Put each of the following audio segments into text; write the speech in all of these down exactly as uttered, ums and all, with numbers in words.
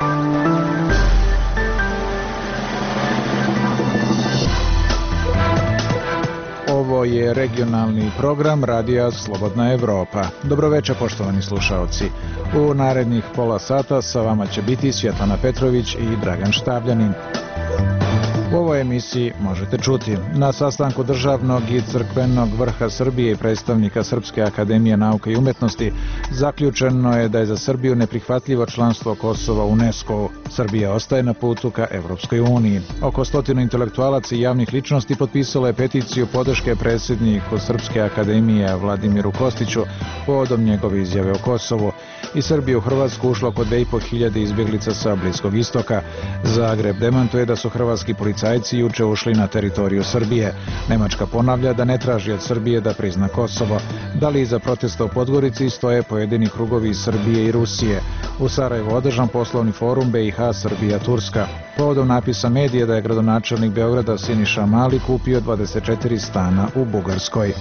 Ovo je regionalni program Radija Slobodna Evropa. Dobroveče, poštovani slušaoci. U narednih pola sata sa vama će biti Svjetlana Petrović i Dragan Štavljanin. U ovoj emisiji možete čuti: na sastanku državnog i crkvenog vrha Srbije i predstavnika Srpske akademije nauke i umetnosti zaključeno je da je za Srbiju neprihvatljivo članstvo Kosova u UNESCO. Srbija ostaje na putu ka Evropskoj uniji. Oko stotinu intelektualaca i javnih ličnosti potpisalo je peticiju podrške predsjedniku Srpske akademije Vladimiru Kostiću povodom njegove izjave o Kosovu. Iz Srbije u Hrvatsku ušlo oko dve i po hiljade izbjeglica sa Bliskog istoka. Zagreb demantuje da su hrvatski policajci juče ušli na teritoriju Srbije. Nemačka ponavlja da ne traži od Srbije da prizna Kosovo. Da li iza protesta u Podgorici stoje pojedini krugovi iz Srbije i Rusije? U Sarajevu održan poslovni forum B i H Srbija-Turska. Povodom napisa medije da je gradonačelnik Beograda Siniša Mali kupio dvadeset četiri stana u Bugarskoj.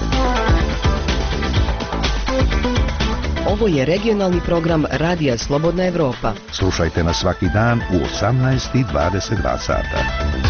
Ovo je regionalni program Radija Slobodna Evropa. Slušajte nas svaki dan u osamnaest i dvadeset dva sata.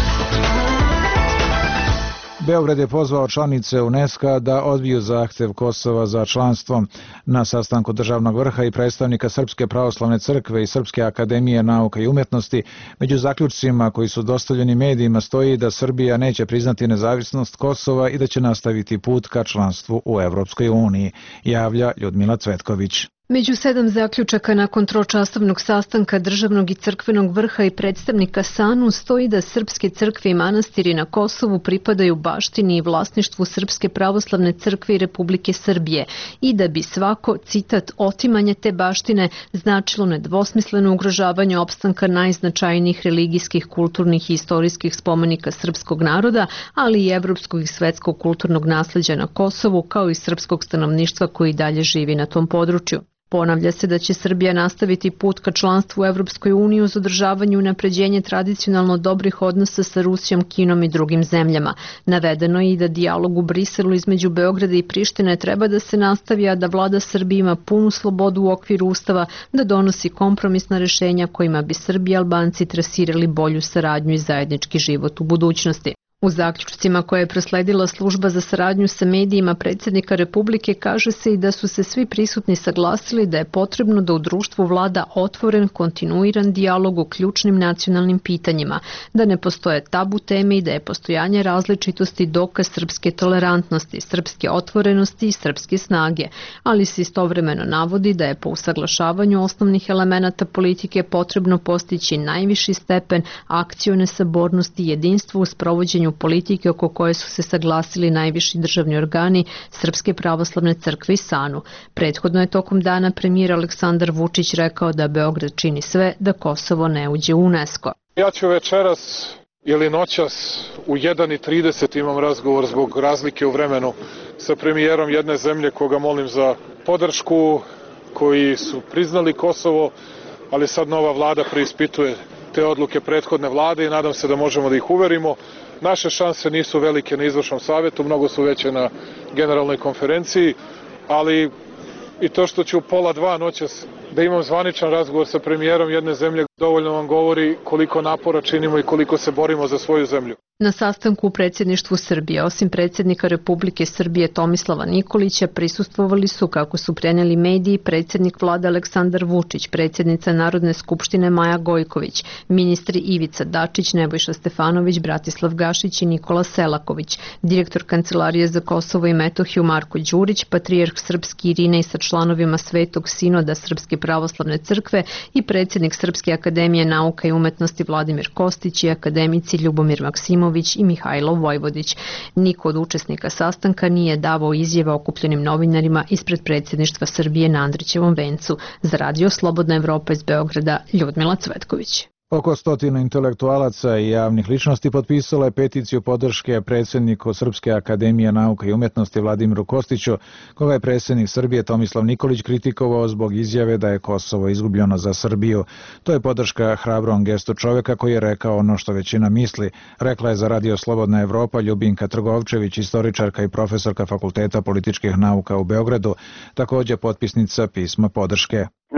Beograd je pozvao članice UNESCO da odbiju zahtjev Kosova za članstvo. Na sastanku državnog vrha i predstavnika Srpske pravoslavne crkve i Srpske akademije nauka i umetnosti, među zaključcima koji su dostavljeni medijima stoji da Srbija neće priznati nezavisnost Kosova i da će nastaviti put ka članstvu u Evropskoj uniji, javlja Ljudmila Cvetković. Među sedam zaključaka nakon tročasovnog sastanka državnog i crkvenog vrha i predstavnika SANU stoji da srpske crkve i manastiri na Kosovu pripadaju baštini i vlasništvu Srpske pravoslavne crkve i Republike Srbije i da bi svako, citat, otimanje te baštine značilo nedvosmisleno ugrožavanje opstanka najznačajnijih religijskih, kulturnih i istorijskih spomenika srpskog naroda, ali i evropskog i svetskog kulturnog nasleđa na Kosovu, kao i srpskog stanovništva koji dalje živi na tom području. Ponavlja se da će Srbija nastaviti put ka članstvu u Evropskoj uniji uz održavanje i unapređenje tradicionalno dobrih odnosa sa Rusijom, Kinom i drugim zemljama. Navedeno je i da dijalog u Briselu između Beograda i Prištine treba da se nastavi, a da vlada Srbije ima punu slobodu u okviru Ustava da donosi kompromisna rešenja kojima bi Srbi i Albanci trasirali bolju saradnju i zajednički život u budućnosti. U zaključcima koje je prosledila služba za saradnju sa medijima predsjednika Republike kaže se i da su se svi prisutni saglasili da je potrebno da u društvu vlada otvoren, kontinuiran dijalog o ključnim nacionalnim pitanjima, da ne postoje tabu teme i da je postojanje različitosti dokaz srpske tolerantnosti, srpske otvorenosti i srpske snage, ali se istovremeno navodi da je po usaglašavanju osnovnih elemenata politike potrebno postići najviši stepen akcione sabornosti i jedinstvo u sprovođenju politike oko koje su se saglasili najviši državni organi Srpske pravoslavne crkve i SANU. Prethodno je tokom dana premijer Aleksandar Vučić rekao da Beograd čini sve da Kosovo ne uđe u UNESCO. Ja ću večeras ili noćas u jedan i trideset imam razgovor zbog razlike u vremenu sa premijerom jedne zemlje koga molim za podršku, koji su priznali Kosovo, ali sad nova vlada preispituje te odluke prethodne vlade i nadam se da možemo da ih uverimo. Naše šanse nisu velike na izvršnom savjetu, mnogo su veće na generalnoj konferenciji, ali i to što ću u pola dva noćas da imam zvaničan razgovor sa premijerom jedne zemlje dovoljno vam govori koliko napora činimo i koliko se borimo za svoju zemlju. Na sastanku u predsjedništvu Srbije, osim predsjednika Republike Srbije Tomislava Nikolića, prisustvovali su, kako su prenijeli mediji, predsjednik vlade Aleksandar Vučić, predsjednica Narodne skupštine Maja Gojković, ministri Ivica Dačić, Nebojša Stefanović, Bratislav Gašić i Nikola Selaković, direktor Kancelarije za Kosovo i Metohiju Marko Đurić, patrijarh srpski Irinej sa članovima Svetog sinoda Srpske pravoslavne crkve i predsjednik Srpske akademije nauka i umetnosti Vladimir Kostić i akademici Ljubomir Maksimović i Mihajlo Vojvodić. Niko od učesnika sastanka nije davao izjave okupljenim novinarima ispred predsjedništva Srbije na Andrićevom vencu. Za Radio Slobodna Evropa iz Beograda, Ljudmila Cvetković. Oko stotinu intelektualaca i javnih ličnosti potpisalo je peticiju podrške predsjedniku Srpske akademije nauka i umetnosti Vladimiru Kostiću, koga je predsjednik Srbije Tomislav Nikolić kritikovao zbog izjave da je Kosovo izgubljeno za Srbiju. To je podrška hrabrom gestu čovjeka koji je rekao ono što većina misli, rekla je za Radio Slobodna Evropa Ljubinka Trgovčević, istoričarka i profesorka Fakulteta političkih nauka u Beogradu, također potpisnica pisma podrške.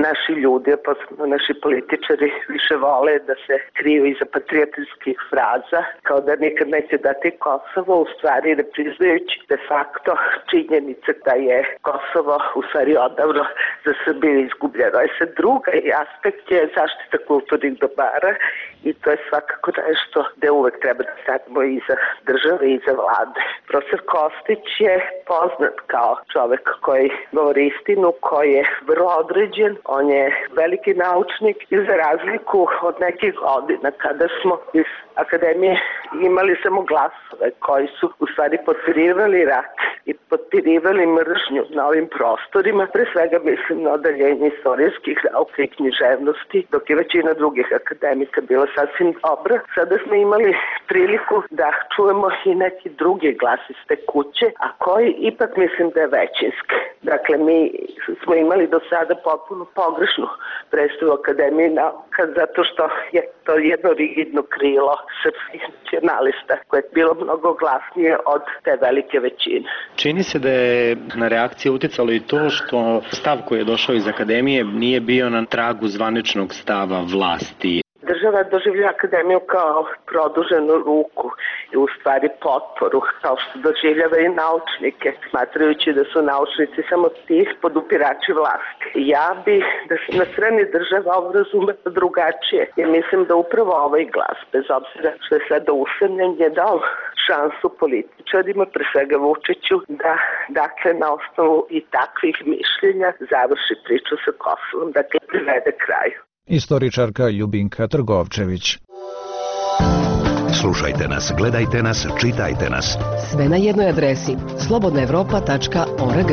naši ljudi, a posebno naši političari više vole da se kriju iza patriotskih fraza, kao da nikad neće dati Kosovo, u stvari ne priznajući de facto činjenice da je Kosovo u stvari odavno za Srbiju izgubljeno. E sad druga aspekt je zaštita kulturnih dobara i to je svakako nešto gde uvek treba da stanemo iza države i iza vlade. Profesor Kostić je poznat kao čovek koji govori istinu, koji je vrlo određen, on je veliki naučnik i za razliku od nekih godina kada smo iz akademije imali samo glasove koji su u stvari potpirivali rat i potpirivali mržnju na ovim prostorima, pre svega mislim na odeljenje istorijskih nauka i književnosti, dok je većina drugih akademika bila sasvim dobra. Sada smo imali priliku da čujemo i neki drugi glas iz te kuće, a koji ipak mislim da je većinski. Dakle, mi smo imali do sada potpuno pogrešnu predstavu Akademije nauka zato što je to jedno rigidno krilo srpskih nacionalista koje je bilo mnogo glasnije od te velike većine. Čini se da je na reakcije uticalo i to što stav koji je došao iz Akademije nije bio na tragu zvaničnog stava vlasti. Država doživlja Akademiju kao produženu ruku i u stvari potporu, kao što doživljava i naučnike, smatrajući da su naučnici samo tih podupirači vlasti. Ja bih da se na strani država ovo razume drugačije, jer mislim da upravo ovaj glas, bez obzira što je sada usamljen, je dao šansu političarima, pre svega Vučiću, da dakle na osnovu i takvih mišljenja završi priču sa Kosovom, dakle privede kraju. Istoričarka Ljubinka Trgovčević. Slušajte nas, gledajte nas, čitajte nas. Sve na jednoj adresi slobodna evropa tačka org.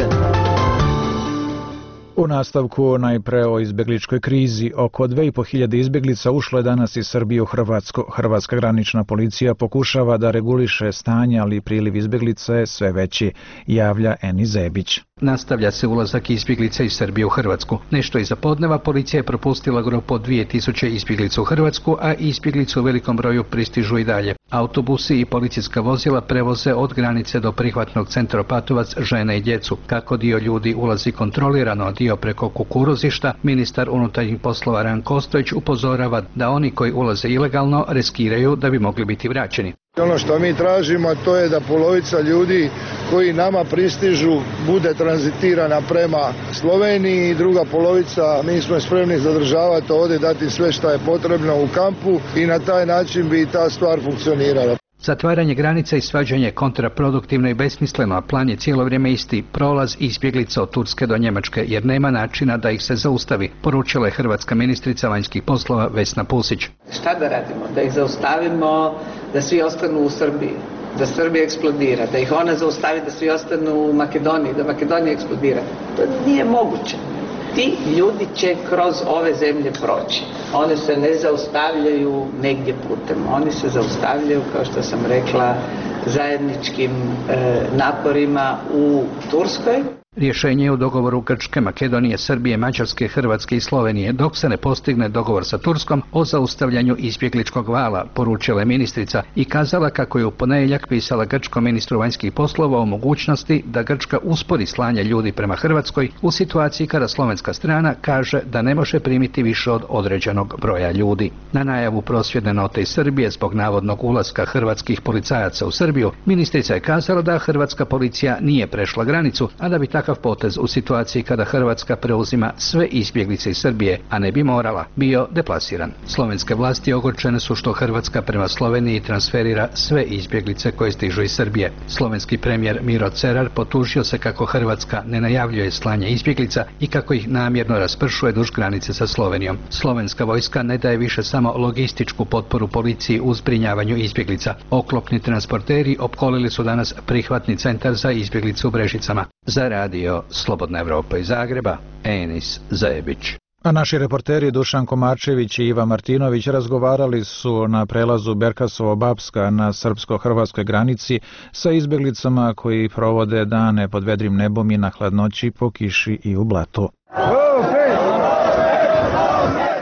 U nastavku najpre o izbegličkoj krizi. Oko dve i po hiljade izbeglica ušlo je danas iz Srbije u Hrvatsku. Hrvatska granična policija pokušava da reguliše stanje, ali priliv izbeglica je sve veći, javlja Eni Zebić. Nastavlja se ulazak izbjeglica iz Srbije u Hrvatsku. Nešto iza podneva policija je propustila grupu od dvije tisuće izbjeglica u Hrvatsku, a izbjeglice u velikom broju pristižu i dalje. Autobusi i policijska vozila prevoze od granice do prihvatnog centra Opatovac žene i djecu. Kako dio ljudi ulazi kontrolirano, a dio preko kukuruzišta, ministar unutarnjih poslova Ranko Ostojić upozorava da oni koji ulaze ilegalno riskiraju da bi mogli biti vraćeni. Ono što mi tražimo to je da polovica ljudi koji nama pristižu bude tranzitirana prema Sloveniji i druga polovica mi smo spremni zadržavati ovdje, dati sve što je potrebno u kampu i na taj način bi ta stvar funkcionirala. Zatvaranje granica i svađanje je kontraproduktivno i besmisleno, a plan je cijelo vrijeme isti, prolaz izbjeglica od Turske do Njemačke, jer nema načina da ih se zaustavi, poručila je hrvatska ministrica vanjskih poslova Vesna Pusić. Šta da radimo? Da ih zaustavimo, da svi ostanu u Srbiji, da Srbija eksplodira, da ih ona zaustavi, da svi ostanu u Makedoniji, da Makedonija eksplodira. To nije moguće. Ti ljudi će kroz ove zemlje proći. One se ne zaustavljaju negdje putem. Oni se zaustavljaju, kao što sam rekla, zajedničkim e, naporima u Turskoj. Rješenje je u dogovoru Grčke, Makedonije, Srbije, Mađarske, Hrvatske i Slovenije, dok se ne postigne dogovor sa Turskom o zaustavljanju izbjegličkog vala, poručila je ministrica i kazala kako je u ponedjeljak pisala grčkom ministru vanjskih poslova o mogućnosti da Grčka uspori slanje ljudi prema Hrvatskoj u situaciji kada slovenska strana kaže da ne može primiti više od određenog broja ljudi. Na najavu prosvjedne note iz Srbije zbog navodnog ulaska hrvatskih policajaca u Srbiju, ministrica je kazala da hrvatska policija nije prešla granicu, a da bi takav potez u situaciji kada Hrvatska preuzima sve izbjeglice iz Srbije, a ne bi morala, bio deplasiran. Slovenske vlasti ogorčene su što Hrvatska prema Sloveniji transferira sve izbjeglice koje stižu iz Srbije. Slovenski premijer Miro Cerar potužio se kako Hrvatska ne najavljuje slanje izbjeglica i kako ih namjerno raspršuje duž granice sa Slovenijom. Slovenska vojska ne daje više samo logističku potporu policiji u zbrinjavanju izbjeglica. Oklopni transporteri opkolili su danas prihvatni centar za izbjeglice u Brežicama. Za radio Slobodna Evropa iz Zagreba, Enis Zajebić. A naši reporteri Dušan Komarčević i Iva Martinović razgovarali su na prelazu Berkasovo-Bapska na srpsko-hrvatskoj granici sa izbjeglicama koji provode dane pod vedrim nebom i na hladnoći po kiši i u blatu.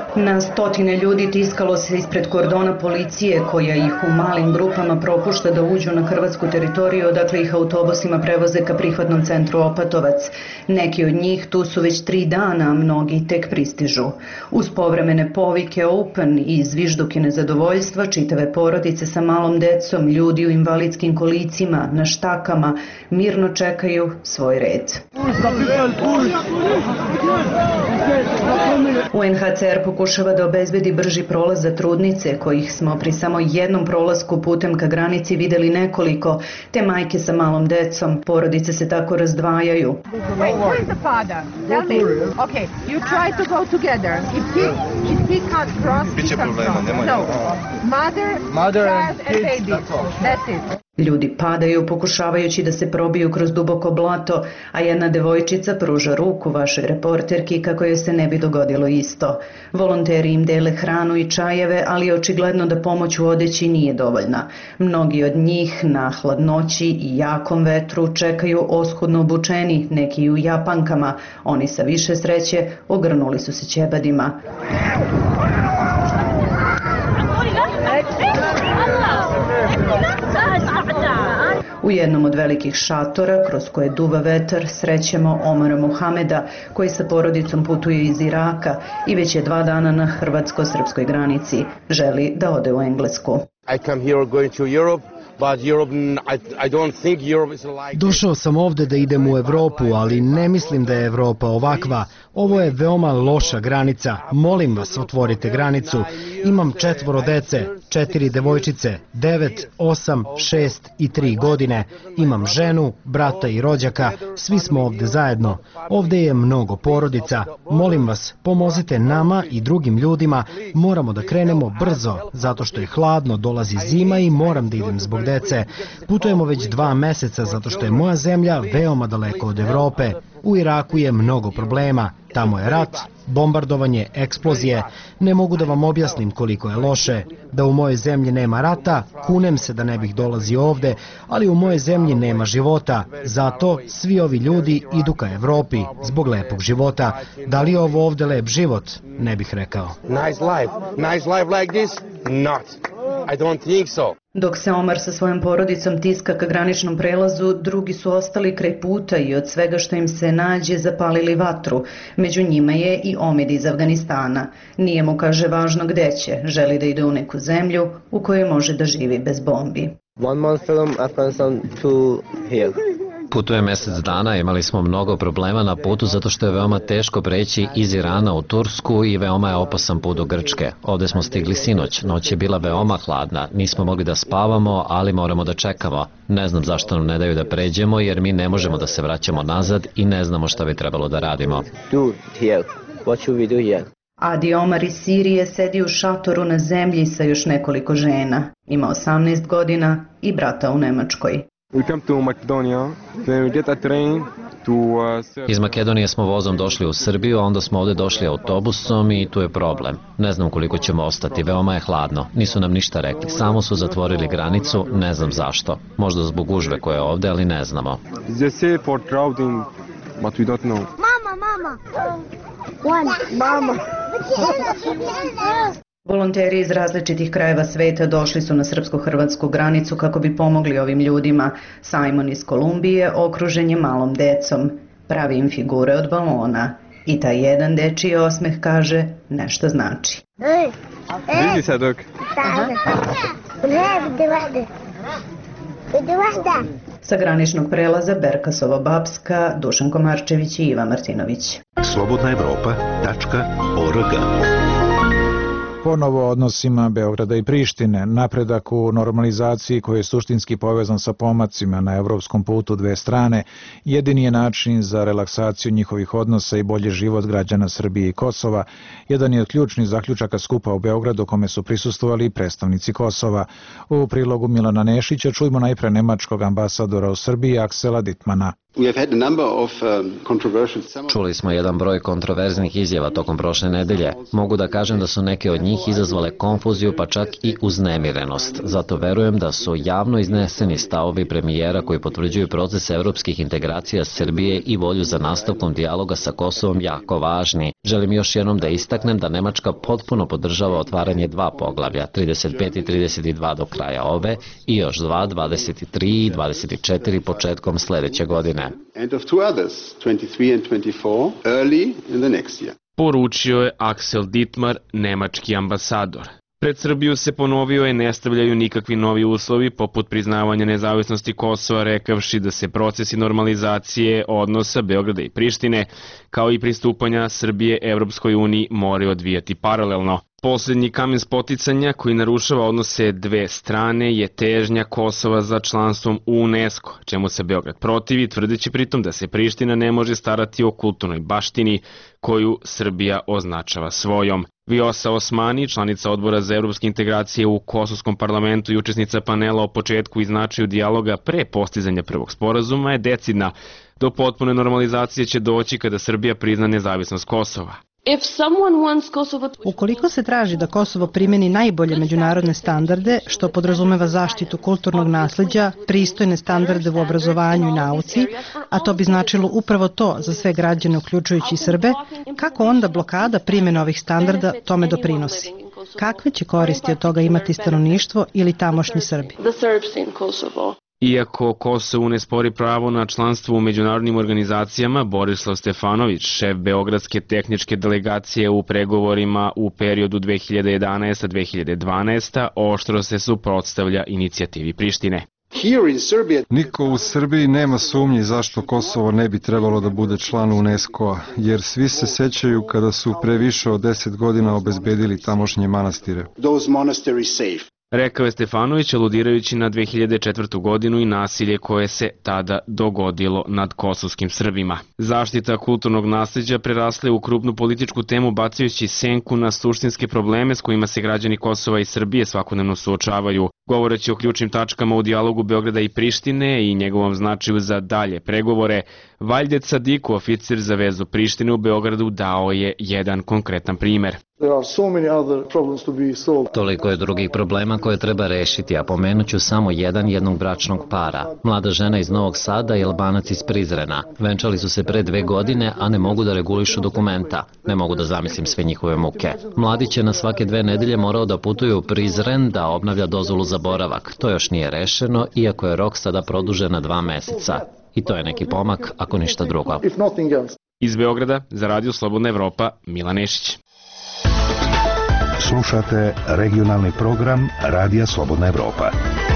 Na stotine ljudi tiskalo se ispred kordona policije koja ih u malim grupama propušta da uđu na hrvatsku teritoriju, odakle ih autobusima prevoze ka prihvatnom centru Opatovac. Neki od njih tu su već tri dana, a mnogi tek pristižu. Uz povremene povike Open i zvižduke nezadovoljstva, čitave porodice sa malom decom, ljudi u invalidskim kolicima, na štakama, mirno čekaju svoj red. U en ha ce er pokušava da obezbedi brži prolaz za trudnice, kojih smo pri samo jednom prolasku putem ka granici videli nekoliko, te majke sa malom decom. Porodice se tako razdvajaju. Biće problema, nemoj. Mother and baby. That's it. Ljudi padaju pokušavajući da se probiju kroz duboko blato, a jedna devojčica pruža ruku vašoj reporterki kako joj se ne bi dogodilo isto. Volonteri im dele hranu i čajeve, ali je očigledno da pomoć u odeći nije dovoljna. Mnogi od njih na hladnoći i jakom vetru čekaju oskudno obučeni, neki u japankama. Oni sa više sreće ogrnuli su se ćebadima. U jednom od velikih šatora, kroz koje duva vetar, srećemo Omara Muhameda, koji sa porodicom putuje iz Iraka i već je dva dana na hrvatsko-srpskoj granici. Želi da ode u Englesku. I come here going to Europe. Došao sam ovde da idem u Evropu, ali ne mislim da je Evropa ovakva. Ovo je veoma loša granica. Molim vas, otvorite granicu. Imam četvoro dece, četiri devojčice, devet, osam, šest i tri godine. Imam ženu, brata i rođaka. Svi smo ovde zajedno. Ovde je mnogo porodica. Molim vas, pomozite nama i drugim ljudima. Moramo da krenemo brzo, zato što je hladno, dolazi zima i moram da idem zbog dece. Putujemo već dva meseca zato što je moja zemlja veoma daleko od Evrope. U Iraku je mnogo problema. Tamo je rat, bombardovanje, eksplozije. Ne mogu da vam objasnim koliko je loše. Da u mojoj zemlji nema rata, kunem se da ne bih dolazio ovde, ali u mojoj zemlji nema života. Zato svi ovi ljudi idu ka Evropi zbog lepog života. Da li je ovo ovde lep život? Ne bih rekao. Nice life. Nice life like this? Not. I don't think so. Dok se Omar sa svojom porodicom tiska ka graničnom prelazu, drugi su ostali kraj puta i od svega što im se nađe zapalili vatru. Među njima je i Omid iz Afganistana. Nije mu, kaže, važno gde će. Želi da ide u neku zemlju u kojoj može da živi bez bombi. One month from Afghanistan to here. Putuje mesec dana, imali smo mnogo problema na putu zato što je veoma teško preći iz Irana u Tursku i veoma je opasan put do Grčke. Ovde smo stigli sinoć, noć je bila veoma hladna, nismo mogli da spavamo, ali moramo da čekamo. Ne znam zašto nam ne daju da pređemo jer mi ne možemo da se vraćamo nazad i ne znamo šta bi trebalo da radimo. Adi Omar iz Sirije sedi u šatoru na zemlji sa još nekoliko žena. Ima osamnaest godina i brata u Nemačkoj. Iz Makedonije smo vozom došli u Srbiju, a onda smo ovde došli autobusom i tu je problem. Ne znam koliko ćemo ostati, veoma je hladno. Nisu nam ništa rekli, samo su zatvorili granicu, ne znam zašto. Možda zbog gužve koje je ovde, ali ne znamo. Mama, mama. One. Mama. Volonteri iz različitih krajeva sveta došli su na srpsko-hrvatsku granicu kako bi pomogli ovim ljudima. Simon iz Kolumbije okružen je malom decom. Pravi im figure od balona. I taj jedan dečiji osmeh kaže nešto znači. Vidi se dok. Sa graničnog prelaza Berkasova Babska, Dušan Komarčević i Iva Martinović. slobodna evropa tačka org. Ponovo odnosima Beograda i Prištine, napredak u normalizaciji koji je suštinski povezan sa pomacima na evropskom putu dve strane, jedini je način za relaksaciju njihovih odnosa i bolji život građana Srbije i Kosova. Jedan je od ključnih zaključaka skupa u Beogradu kome su prisustvovali i predstavnici Kosova. U prilogu Milana Nešića čujemo najpre nemačkog ambasadora u Srbiji Aksela Dittmana. Čuli smo jedan broj kontroverznih izjava tokom prošle nedelje. Mogu da kažem da su neke od njih izazvale konfuziju pa čak i uznemirenost. Zato verujem da su javno izneseni stavovi premijera koji potvrđuju proces evropskih integracija Srbije i volju za nastavkom dijaloga sa Kosovom jako važni. Želim još jednom da istaknem da Nemačka potpuno podržava otvaranje dva poglavlja, trideset pet i trideset dva do kraja ove i još dva, dvadeset tri i dvadeset četiri početkom sledeće godine. Poručio je Axel Dittmar, nemački ambasador. Pred Srbiju se ponovio je ne stavljaju nikakvi novi uslovi poput priznavanja nezavisnosti Kosova, rekavši da se procesi normalizacije odnosa Beograda i Prištine, kao i pristupanja Srbije Evropskoj uniji moraju odvijati paralelno. Poslednji kamen spoticanja koji narušava odnose dve strane je težnja Kosova za članstvom u UNESCO, čemu se Beograd protivi, tvrdeći pritom da se Priština ne može starati o kulturnoj baštini koju Srbija označava svojom. Vjosa Osmani, članica odbora za evropske integracije u Kosovskom parlamentu i učesnica panela o početku i značaju dijaloga pre postizanja prvog sporazuma, je decidna. Do potpune normalizacije će doći kada Srbija prizna nezavisnost Kosova. Ukoliko se traži da Kosovo primeni najbolje međunarodne standarde, što podrazumeva zaštitu kulturnog nasleđa, pristojne standarde u obrazovanju i nauci, a to bi značilo upravo to za sve građane uključujući Srbe, kako onda blokada primjene ovih standarda tome doprinosi? Kakve će koristi od toga imati stanovništvo ili tamošnji Srbi? Iako Kosovo ne spori pravo na članstvo u međunarodnim organizacijama, Borislav Stefanović, šef Beogradske tehničke delegacije u pregovorima u periodu dve hiljade jedanaesta do dve hiljade dvanaeste. oštro se suprotstavlja inicijativi Prištine. Niko u Srbiji nema sumnji zašto Kosovo ne bi trebalo da bude član UNESCO-a, jer svi se sećaju kada su pre više od deset godina obezbedili tamošnje manastire. Rekao je Stefanović, aludirajući na dve hiljade četvrtu. godinu i nasilje koje se tada dogodilo nad kosovskim Srbima. Zaštita kulturnog nasleđa prerasla u krupnu političku temu, bacajući senku na suštinske probleme s kojima se građani Kosova i Srbije svakodnevno suočavaju. Govoreći o ključnim tačkama u dijalogu Beograda i Prištine i njegovom značaju za dalje pregovore, Valjde Sadiku, oficir za vezu Prištine u Beogradu, dao je jedan konkretan primer. Toliko je drugih problema koje treba rešiti, a pomenut ću samo jedan jednog bračnog para. Mlada žena iz Novog Sada i Albanac iz Prizrena. Venčali su se pre dve godine, a ne mogu da regulišu dokumenta. Ne mogu da zamislim sve njihove muke. Mladić je na svake dve nedelje morao da putuje u Prizren da obnavlja dozvolu za boravak. To još nije rešeno, iako je rok sada produžen na dva meseca. I to je neki pomak, ako ništa drugo. Iz Beograda, za Radio Slobodna Evropa, Milan Nešić. Slušate regionalni program Radija Slobodna Evropa.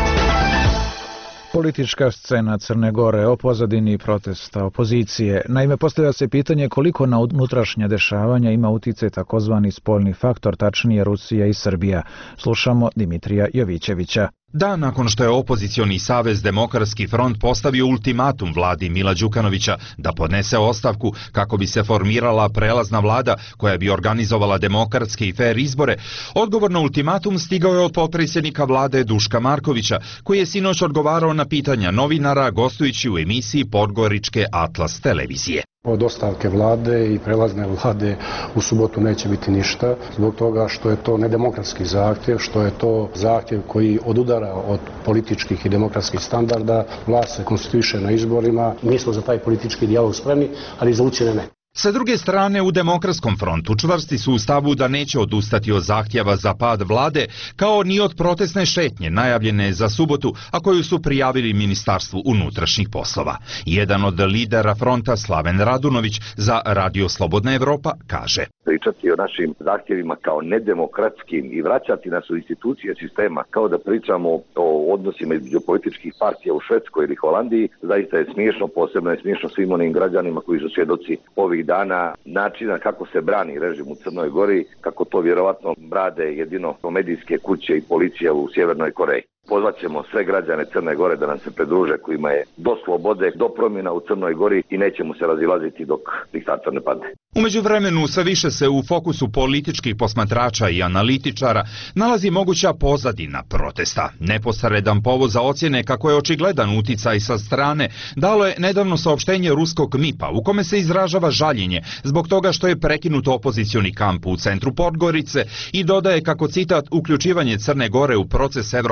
Politička scena Crne Gore o pozadini protesta opozicije. Naime, postavlja se pitanje koliko na unutrašnja dešavanja ima uticaj takozvani spoljni faktor, tačnije Rusija i Srbija. Slušamo Dimitrija Jovićevića. Dan nakon što je opozicioni savez Demokratski front postavio ultimatum vladi Mila Đukanovića da podnese ostavku kako bi se formirala prelazna vlada koja bi organizovala demokratske i fer izbore, odgovor na ultimatum stigao je od potpredsjednika vlade Duška Markovića, koji je sinoć odgovarao na pitanja novinara gostujući u emisiji Podgoričke Atlas televizije. Od ostavke vlade i prelazne vlade u subotu neće biti ništa, zbog toga što je to nedemokratski zahtjev, što je to zahtjev koji odudara od političkih i demokratskih standarda. Vlast se konstituiše na izborima, mi smo za taj politički dijalog spremni, ali za ucjene ne. Sa druge strane, u Demokratskom frontu čvrsti su u stavu da neće odustati od zahtjeva za pad vlade, kao ni od protestne šetnje najavljene za subotu, a koju su prijavili Ministarstvu unutrašnjih poslova. Jedan od lidera fronta, Slaven Radunović, za Radio Slobodna Evropa kaže: Pričati o našim zahtjevima kao nedemokratskim i vraćati nas u institucije sistema, kao da pričamo o odnosima između političkih partija u Švedskoj ili Holandiji, zaista je smiješno, posebno je smiješno svim onim građanima koji su svjedoci ovih dana načina kako se brani režim u Crnoj Gori, kako to vjerovatno rade jedino medijske kuće i policija u Sjevernoj Koreji. Pozvat ćemo sve građane Crne Gore da nam se pridruže, kojima je do slobode, do promjena u Crnoj Gori i nećemo se razilaziti dok diktator ne padne. U međuvremenu sve više se u fokusu političkih posmatrača i analitičara nalazi moguća pozadina protesta. Neposredan povod za ocjene kako je očigledan uticaj sa strane dalo je nedavno saopštenje ruskog M I P-a u kome se izražava žaljenje zbog toga što je prekinut opozicioni kamp u centru Podgorice i dodaje kako, citat, uključivanje Crne Gore u proces evroatlantskih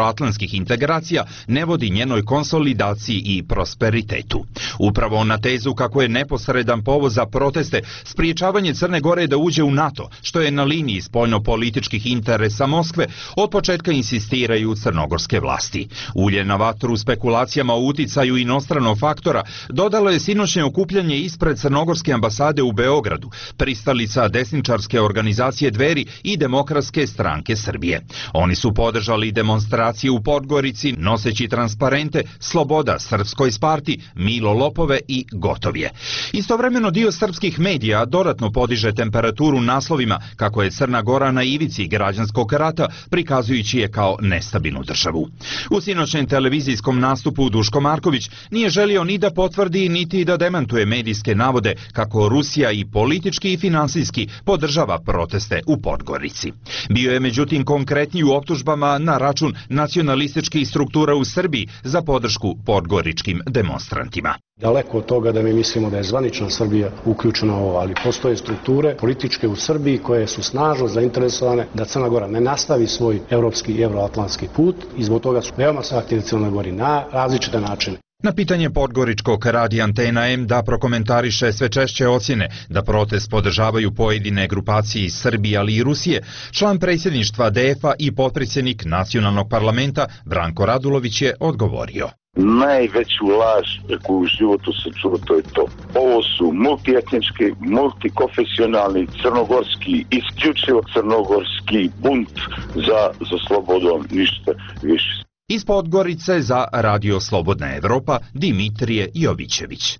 evropskih integracija ne vodi njenoj konsolidaciji i prosperitetu. Upravo na tezu kako je neposredan povod za proteste spriječavanje Crne Gore da uđe u NATO, što je na liniji spoljno-političkih interesa Moskve, od početka insistiraju crnogorske vlasti. Ulje na vatru spekulacijama o uticaju inostranog faktora dodalo je sinoćnje okupljanje ispred crnogorske ambasade u Beogradu, pristalica desničarske organizacije Dveri i Demokratske stranke Srbije. Oni su podržali demonstracije u Podgorici noseći transparente Sloboda Srpskoj Sparti, Milo Lopove i Gotovje. Istovremeno dio srpskih medija dodatno podiže temperaturu naslovima kako je Crna Gora na ivici građanskog rata, prikazujući je kao nestabilnu državu. U sinoćnem televizijskom nastupu Duško Marković nije želio ni da potvrdi niti da demantuje medijske navode kako Rusija i politički i finansijski podržava proteste u Podgorici. Bio je međutim konkretniji u optužbama na račun nacionalističkih struktura u Srbiji za podršku podgoričkim demonstrantima. Daleko od toga da mi mislimo da je zvanična Srbija uključena u ovo, ali postoje strukture političke u Srbiji koje su snažno zainteresovane da Crna Gora ne nastavi svoj evropski i evroatlantski put i zbog toga su veoma se aktivni Crnoj Gori na različite načine. Na pitanje podgoričkog radija Antena M da prokomentariše sve češće ocjene da protest podržavaju pojedine grupacije iz Srbije, ali i Rusije, član predsjedništva D F A i potpredsjednik nacionalnog parlamenta Branko Radulović je odgovorio. Najveću laž koju u životu se čuo, to je to. Ovo su multietnički, multikonfesionalni, crnogorski, isključivo crnogorski bunt za, za slobodom, ništa više. Iz Podgorice za Radio Slobodna Evropa Dimitrije Jovićević.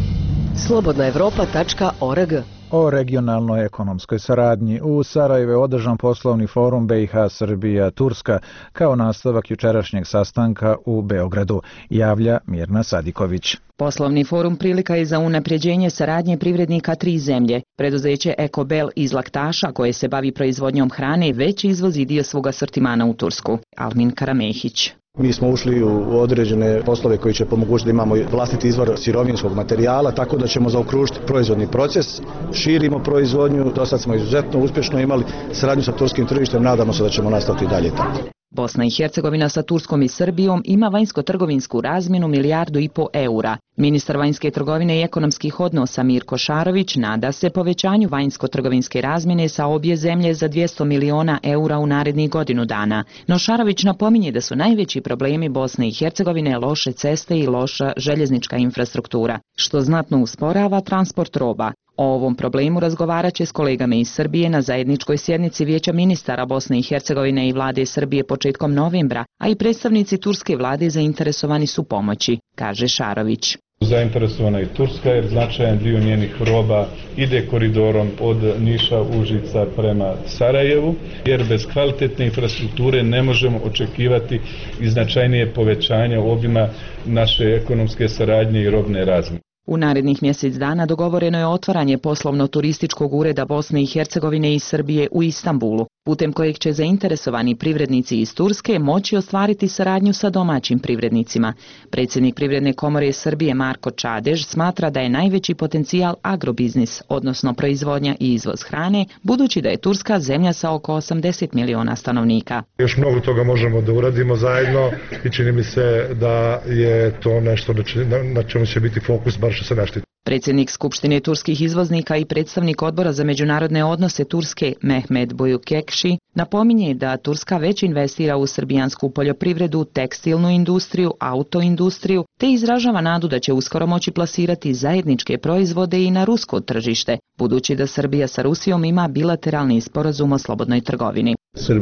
slobodna evropa tačka org. O regionalnoj ekonomskoj saradnji. U Sarajevu je održan poslovni forum B i H Srbija Turska kao nastavak jučerašnjeg sastanka u Beogradu, javlja Mirna Sadiković. Poslovni forum prilika je za unapređenje saradnje privrednika tri zemlje. Preduzeće Ekobel iz Laktaša, koje se bavi proizvodnjom hrane, već izvozi dio svog asortimana u Tursku. Almin Karamehić. Mi smo ušli u određene poslove koji će pomogućiti da imamo vlastiti izvor sirovinskog materijala, tako da ćemo zaokružiti proizvodni proces, širimo proizvodnju, do sad smo izuzetno uspješno imali saradnju sa turskim tržištem, nadamo se da ćemo nastaviti dalje tako. Bosna i Hercegovina sa Turskom i Srbijom ima vanjsko-trgovinsku razmjenu milijardu i po eura. Ministar vanjske trgovine i ekonomskih odnosa Mirko Šarović nada se povećanju vanjsko-trgovinske razmjene sa obje zemlje za dvjesto miliona eura u narednih godinu dana. No Šarović napominje da su najveći problemi Bosne i Hercegovine loše ceste i loša željeznička infrastruktura, što znatno usporava transport roba. O ovom problemu razgovarat će s kolegama iz Srbije na zajedničkoj sjednici Vijeća ministara Bosne i Hercegovine i vlade Srbije početkom novembra, a i predstavnici turske vlade zainteresovani su pomoći, kaže Šarović. Zainteresovana je Turska jer značajan dio njenih roba ide koridorom od Niša, Užica prema Sarajevu, jer bez kvalitetne infrastrukture ne možemo očekivati i značajnije povećanje obima naše ekonomske saradnje i robne razmjene. U narednih mjesec dana dogovoreno je otvaranje poslovno-turističkog ureda Bosne i Hercegovine i Srbije u Istanbulu, putem kojeg će zainteresovani privrednici iz Turske moći ostvariti saradnju sa domaćim privrednicima. Predsjednik Privredne komore Srbije Marko Čadež smatra da je najveći potencijal agrobiznis, odnosno proizvodnja i izvoz hrane, budući da je Turska zemlja sa oko osamdeset miliona stanovnika. Još mnogo toga možemo da uradimo zajedno i čini mi se da je to nešto na čemu će biti fokus bar što se naštiti. Predsjednik Skupštine turskih izvoznika i predstavnik Odbora za međunarodne odnose Turske Mehmet Buyukekši napominje da Turska već investira u srbijansku poljoprivredu, tekstilnu industriju, autoindustriju, te izražava nadu da će uskoro moći plasirati zajedničke proizvode i na rusko tržište, budući da Srbija sa Rusijom ima bilateralni sporazum o slobodnoj trgovini.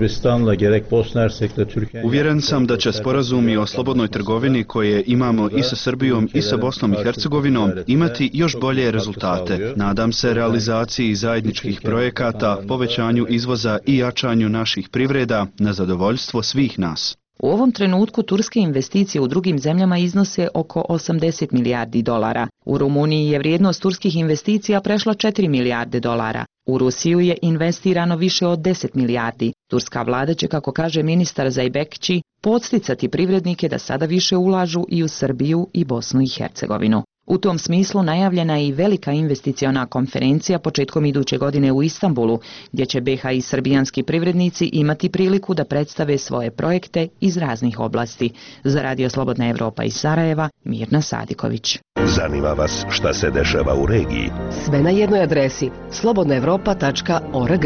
Uvjeren sam da će sporazumi o slobodnoj trgovini koje imamo i sa Srbijom i sa Bosnom i Hercegovinom imati još bolje rezultate. Nadam se realizaciji zajedničkih projekata, povećanju izvoza i jačanju naših privreda na zadovoljstvo svih nas. U ovom trenutku turske investicije u drugim zemljama iznose oko osamdeset milijardi dolara. U Rumuniji je vrijednost turskih investicija prešla četiri milijarde dolara. U Rusiju je investirano više od deset milijardi. Turska vlada će, kako kaže ministar Zajbekći, podsticati privrednike da sada više ulažu i u Srbiju i Bosnu i Hercegovinu. U tom smislu najavljena je i velika investiciona konferencija početkom iduće godine u Istanbulu, gdje će be ha i srbijanski privrednici imati priliku da predstave svoje projekte iz raznih oblasti. Za Radio Slobodna Evropa iz Sarajeva, Mirna Sadiković. Zanima vas šta se dešava u regiji? Sve na jednoj adresi slobodna evropa tačka org.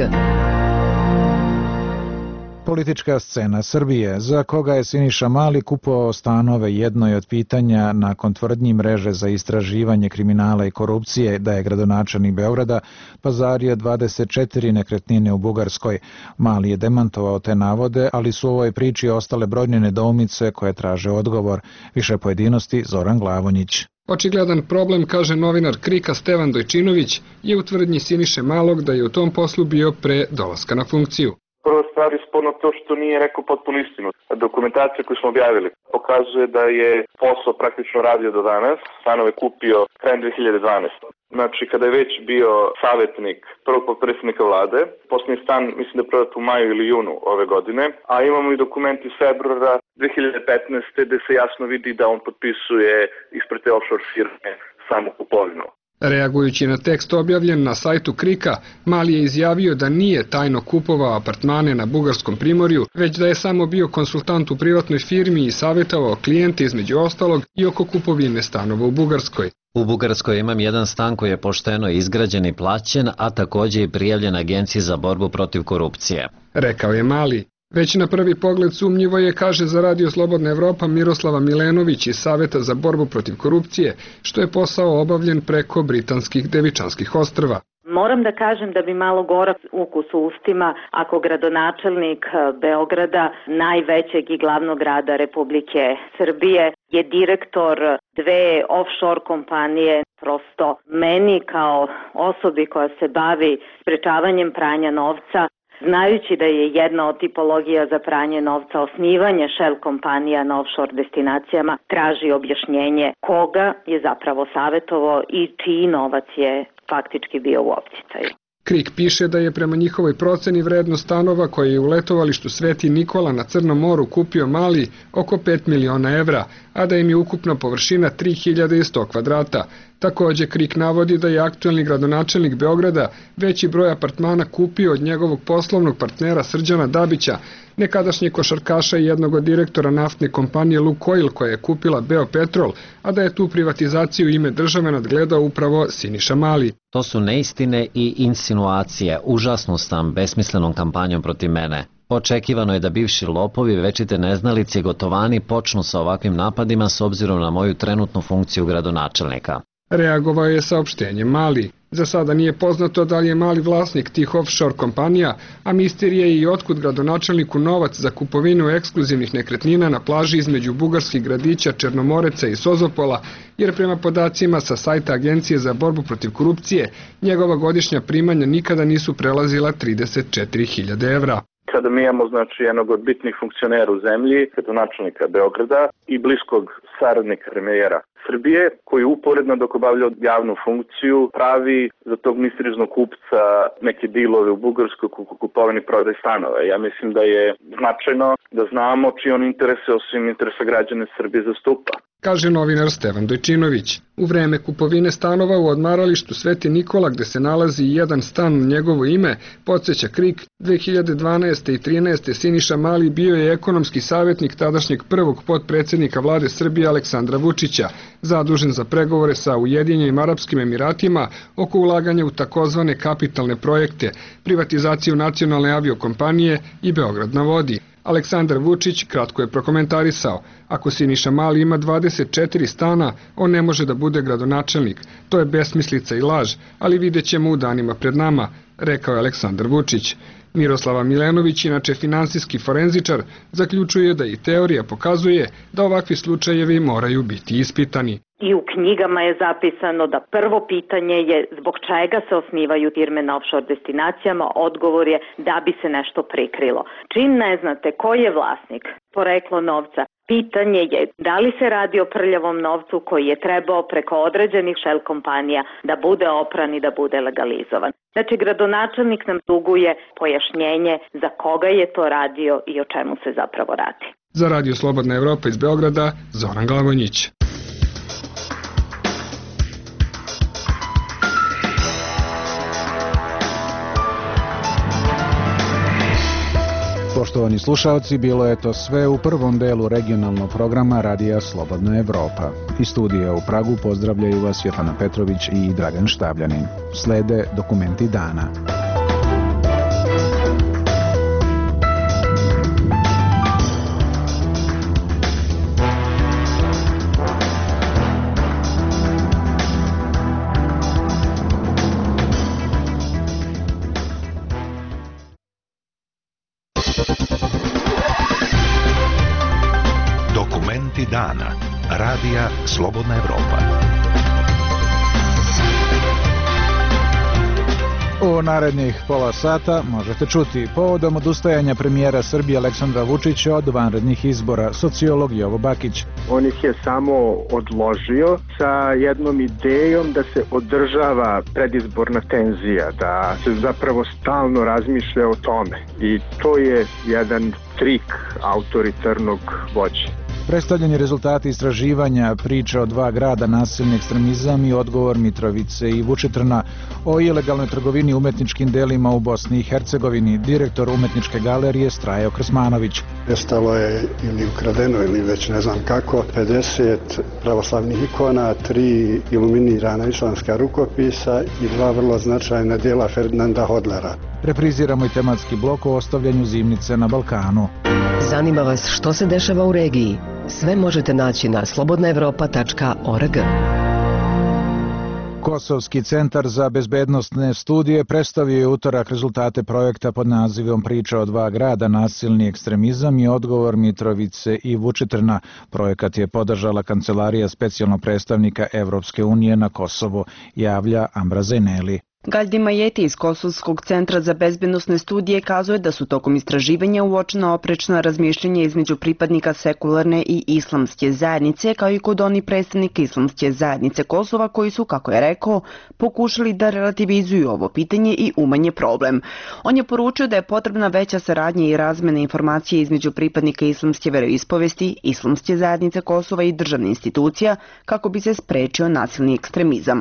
Politička scena Srbije, za koga je Siniša Mali kupovao stanove, jedno je od pitanja nakon tvrdnji mreže za istraživanje kriminala i korupcije da je gradonačelnik Beograda pazario dvadeset četiri nekretnine u Bugarskoj. Mali je demantovao te navode, ali su u ovoj priči ostale brojne nedoumice koje traže odgovor. Više pojedinosti Zoran Glavonjić. Očigledan problem, kaže novinar Krika Stevan Dojčinović, je u tvrdnji Siniše Malog da je u tom poslu bio pre dolaska na funkciju. Prva stvar je sporno to što nije rekao potpuno istinu. Dokumentacija koju smo objavili pokazuje da je posao praktično radio do danas, stanove kupio krajem dve hiljade dvanaeste. Znači, kada je već bio savjetnik prvog potpredsjednika vlade, posljednji stan mislim da je prodat u maju ili junu ove godine, a imamo i dokument iz februara dve hiljade petnaeste gde se jasno vidi da on potpisuje ispred te offshore firme samu kupovinu. Reagujući na tekst objavljen na sajtu Krika, Mali je izjavio da nije tajno kupovao apartmane na bugarskom primorju, već da je samo bio konsultant u privatnoj firmi i savjetovao klijente između ostalog i oko kupovine stanova u Bugarskoj. U Bugarskoj imam jedan stan koji je pošteno izgrađen i plaćen, a također i prijavljen Agenciji za borbu protiv korupcije, rekao je Mali. Već na prvi pogled sumnjivo je, kaže za Radio Slobodna Evropa Miroslava Milenović iz Saveta za borbu protiv korupcije, što je posao obavljen preko britanskih Devičanskih ostrva. Moram da kažem da bi malo gorak ukus u ustima ako gradonačelnik Beograda, najvećeg i glavnog grada Republike Srbije, je direktor dve offshore kompanije. Prosto meni kao osobi koja se bavi sprečavanjem pranja novca, znajući da je jedna od tipologija za pranje novca osnivanje shell kompanija na offshore destinacijama, traži objašnjenje koga je zapravo savjetovao i čiji novac je faktički bio u opticaju. Krik piše da je prema njihovoj proceni vrednost stanova koje je u letovalištu Sveti Nikola na Crnom moru kupio Mali oko pet miliona evra, a da im je ukupna površina tri hiljade sto kvadrata. Također Krik navodi da je aktuelni gradonačelnik Beograda veći broj apartmana kupio od njegovog poslovnog partnera Srđana Dabića, nekadašnjeg košarkaša i jednog od direktora naftne kompanije Lukoil koja je kupila Beopetrol, a da je tu privatizaciju ime države nadgledao upravo Siniša Mali. To su neistine i insinuacije, užasnu sam besmislenom kampanjom protiv mene. Očekivano je da bivši lopovi, večite neznalice i gotovani počnu sa ovakvim napadima s obzirom na moju trenutnu funkciju gradonačelnika. Reagovao je saopštenjem Mali. Za sada nije poznato da li je Mali vlasnik tih offshore kompanija, a misterija je i otkud gradonačelniku novac za kupovinu ekskluzivnih nekretnina na plaži između bugarskih gradića Černomoreca i Sozopola, jer prema podacima sa sajta Agencije za borbu protiv korupcije, njegova godišnja primanja nikada nisu prelazila trideset četiri hiljade evra. Kada mi imamo znači jednog od bitnih funkcionera u zemlji, gradonačelnika Beograda i bliskog saradnika premijera Srbije, koji uporedno dok obavlja javnu funkciju pravi za tog misterioznog kupca neke dilove u Bugarskoj kupovini prodaj stanova. Ja mislim da je značajno da znamo čiji on interese osim interesa građana Srbije zastupa, kaže novinar Stevan Dojčinović. U vreme kupovine stanova u odmaralištu Sveti Nikola, gde se nalazi jedan stan u njegovo ime, podsjeća Krik, dve hiljade dvanaeste i trinaeste Siniša Mali bio je ekonomski savjetnik tadašnjeg prvog potpredsjednika vlade Srbije Aleksandra Vučića, zadužen za pregovore sa Ujedinjenim Arapskim Emiratima oko ulaganja u takozvane kapitalne projekte, privatizaciju nacionalne aviokompanije i Beograd na vodi. Aleksandar Vučić kratko je prokomentarisao: ako Siniša Mali ima dvadeset četiri stana, on ne može da bude gradonačelnik. To je besmislica i laž, ali vidjet ćemo u danima pred nama, rekao je Aleksandar Vučić. Miroslava Milenović, inače finansijski forenzičar, zaključuje da i teorija pokazuje da ovakvi slučajevi moraju biti ispitani. I u knjigama je zapisano da prvo pitanje je zbog čega se osnivaju firme na offshore destinacijama, odgovor je da bi se nešto prikrilo. Čim ne znate ko je vlasnik, poreklo novca, pitanje je da li se radi o prljavom novcu koji je trebao preko određenih shell kompanija da bude opran i da bude legalizovan. Znači, gradonačelnik nam duguje pojašnjenje za koga je to radio i o čemu se zapravo radi. Za Radio Slobodna Evropa iz Beograda, Zoran Glavonjić. Poštovani slušalci, bilo je to sve u prvom delu regionalnog programa Radija Slobodna Evropa. Iz studija u Pragu pozdravljaju vas Svetlana Petrović i Dragan Štavljanin. Slede dokumenti dana. Dokumenti dana. Radija Slobodna Evropa. U narednih pola sata možete čuti povodom odustajanja premijera Srbije Aleksandra Vučića od vanrednih izbora, sociolog Jovo Bakić. On ih je samo odložio sa jednom idejom da se održava predizborna tenzija, da se zapravo stalno razmišlja o tome. I to je jedan trik autoritarnog vođe. Predstavljeni rezultati istraživanja priča o dva grada, nasilni ekstremizam i odgovor Mitrovice i Vučitrna, o ilegalnoj trgovini umetničkim delima u Bosni i Hercegovini, direktor umetničke galerije Strajo Krsmanović. Nestalo je ili ukradeno ili već ne znam kako, pedeset pravoslavnih ikona, tri iluminirana islamska rukopisa i dva vrlo značajna dela Ferdinanda Hodlera. Repriziramo i tematski blok o ostavljanju zimnice na Balkanu. Zanima vas što se dešava u regiji? Sve možete naći na slobodna evropa tačka org. Kosovski centar za bezbednostne studije predstavio je utorak rezultate projekta pod nazivom Priča o dva grada, nasilni ekstremizam i odgovor Mitrovice i Vučitrna. Projekat je podržala Kancelarija specijalnog predstavnika Evropske unije na Kosovo, javlja Ambra Zajneli. Galdi Majeti iz Kosovskog centra za bezbednosne studije kazuje da su tokom istraživanja uočena oprečna razmišljenja između pripadnika sekularne i islamske zajednice, kao i kod onih predstavnika islamske zajednice Kosova koji su, kako je rekao, pokušali da relativizuju ovo pitanje i umanje problem. On je poručio da je potrebna veća saradnja i razmena informacije između pripadnika islamske veroispovesti, islamske zajednice Kosova i državnih institucija kako bi se sprečio nasilni ekstremizam.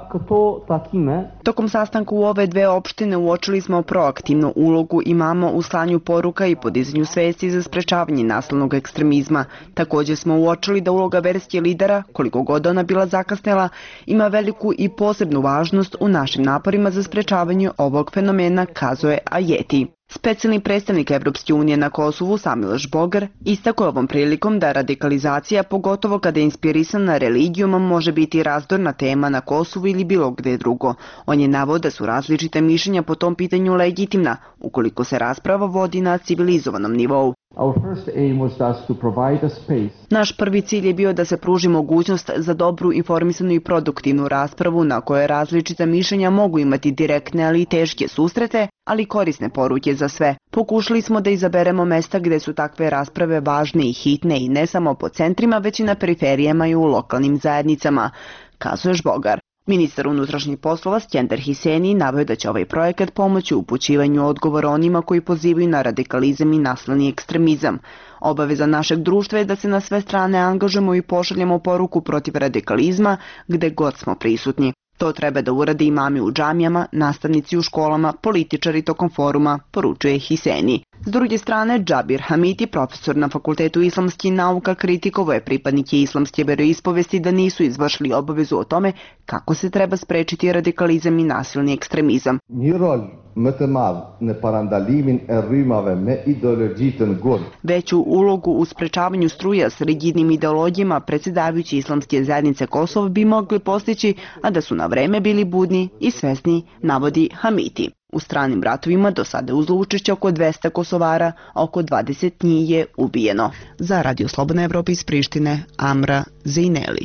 Tokom sastanka u ove dve opštine uočili smo proaktivnu ulogu imamo u slanju poruka i podizanju svesti za sprečavanje nasilnog ekstremizma. Također smo uočili da uloga verskih lidera, koliko god ona bila zakasnela, ima veliku i posebnu važnost u našim naporima za sprečavanje ovog fenomena, kazuje Ajeti. Specijalni predstavnik Evropske unije na Kosovu Samil Žbogar istakao ovom prilikom da radikalizacija, pogotovo kada je inspirisana religijom, može biti razdorna tema na Kosovu ili bilo gde drugo. On je naveo da su različite mišljenja po tom pitanju legitimna, ukoliko se rasprava vodi na civilizovanom nivou. Naš prvi cilj je bio da se pruži mogućnost za dobru, informisanu i produktivnu raspravu na kojoj različita mišljenja mogu imati direktne, ali i teške susrete, ali korisne poruke za sve. Pokušali smo da izaberemo mesta gde su takve rasprave važne i hitne i ne samo po centrima, već i na periferijama i u lokalnim zajednicama, kazuje Žbogar. Ministar unutrašnjih poslova Skender Hiseni naveo da će ovaj projekat pomoći u upućivanju odgovora onima koji pozivaju na radikalizam i nasilni ekstremizam. Obaveza našeg društva je da se na sve strane angažujemo i pošaljemo poruku protiv radikalizma gde god smo prisutni. To treba da urade imami u džamijama, nastavnici u školama, političari tokom foruma, poručuje Hiseni. S druge strane, Džabir Hamiti, profesor na Fakultetu islamskih nauka, kritikovao je pripadnike islamske veroispovesti da nisu izvršili obavezu o tome kako se treba sprečiti radikalizam i nasilni ekstremizam. Veću ulogu u sprečavanju struja s rigidnim ideologijama predsjedavajući islamske zajednice Kosova bi mogli postići, a da su na vreme bili budni i svesni, navodi Hamiti. U stranim ratovima do sada uzelo učešće oko dvesta Kosovara, a oko dvadeset njih je ubijeno. Za Radio Slobodna Evropa iz Prištine, Amra Zejneli.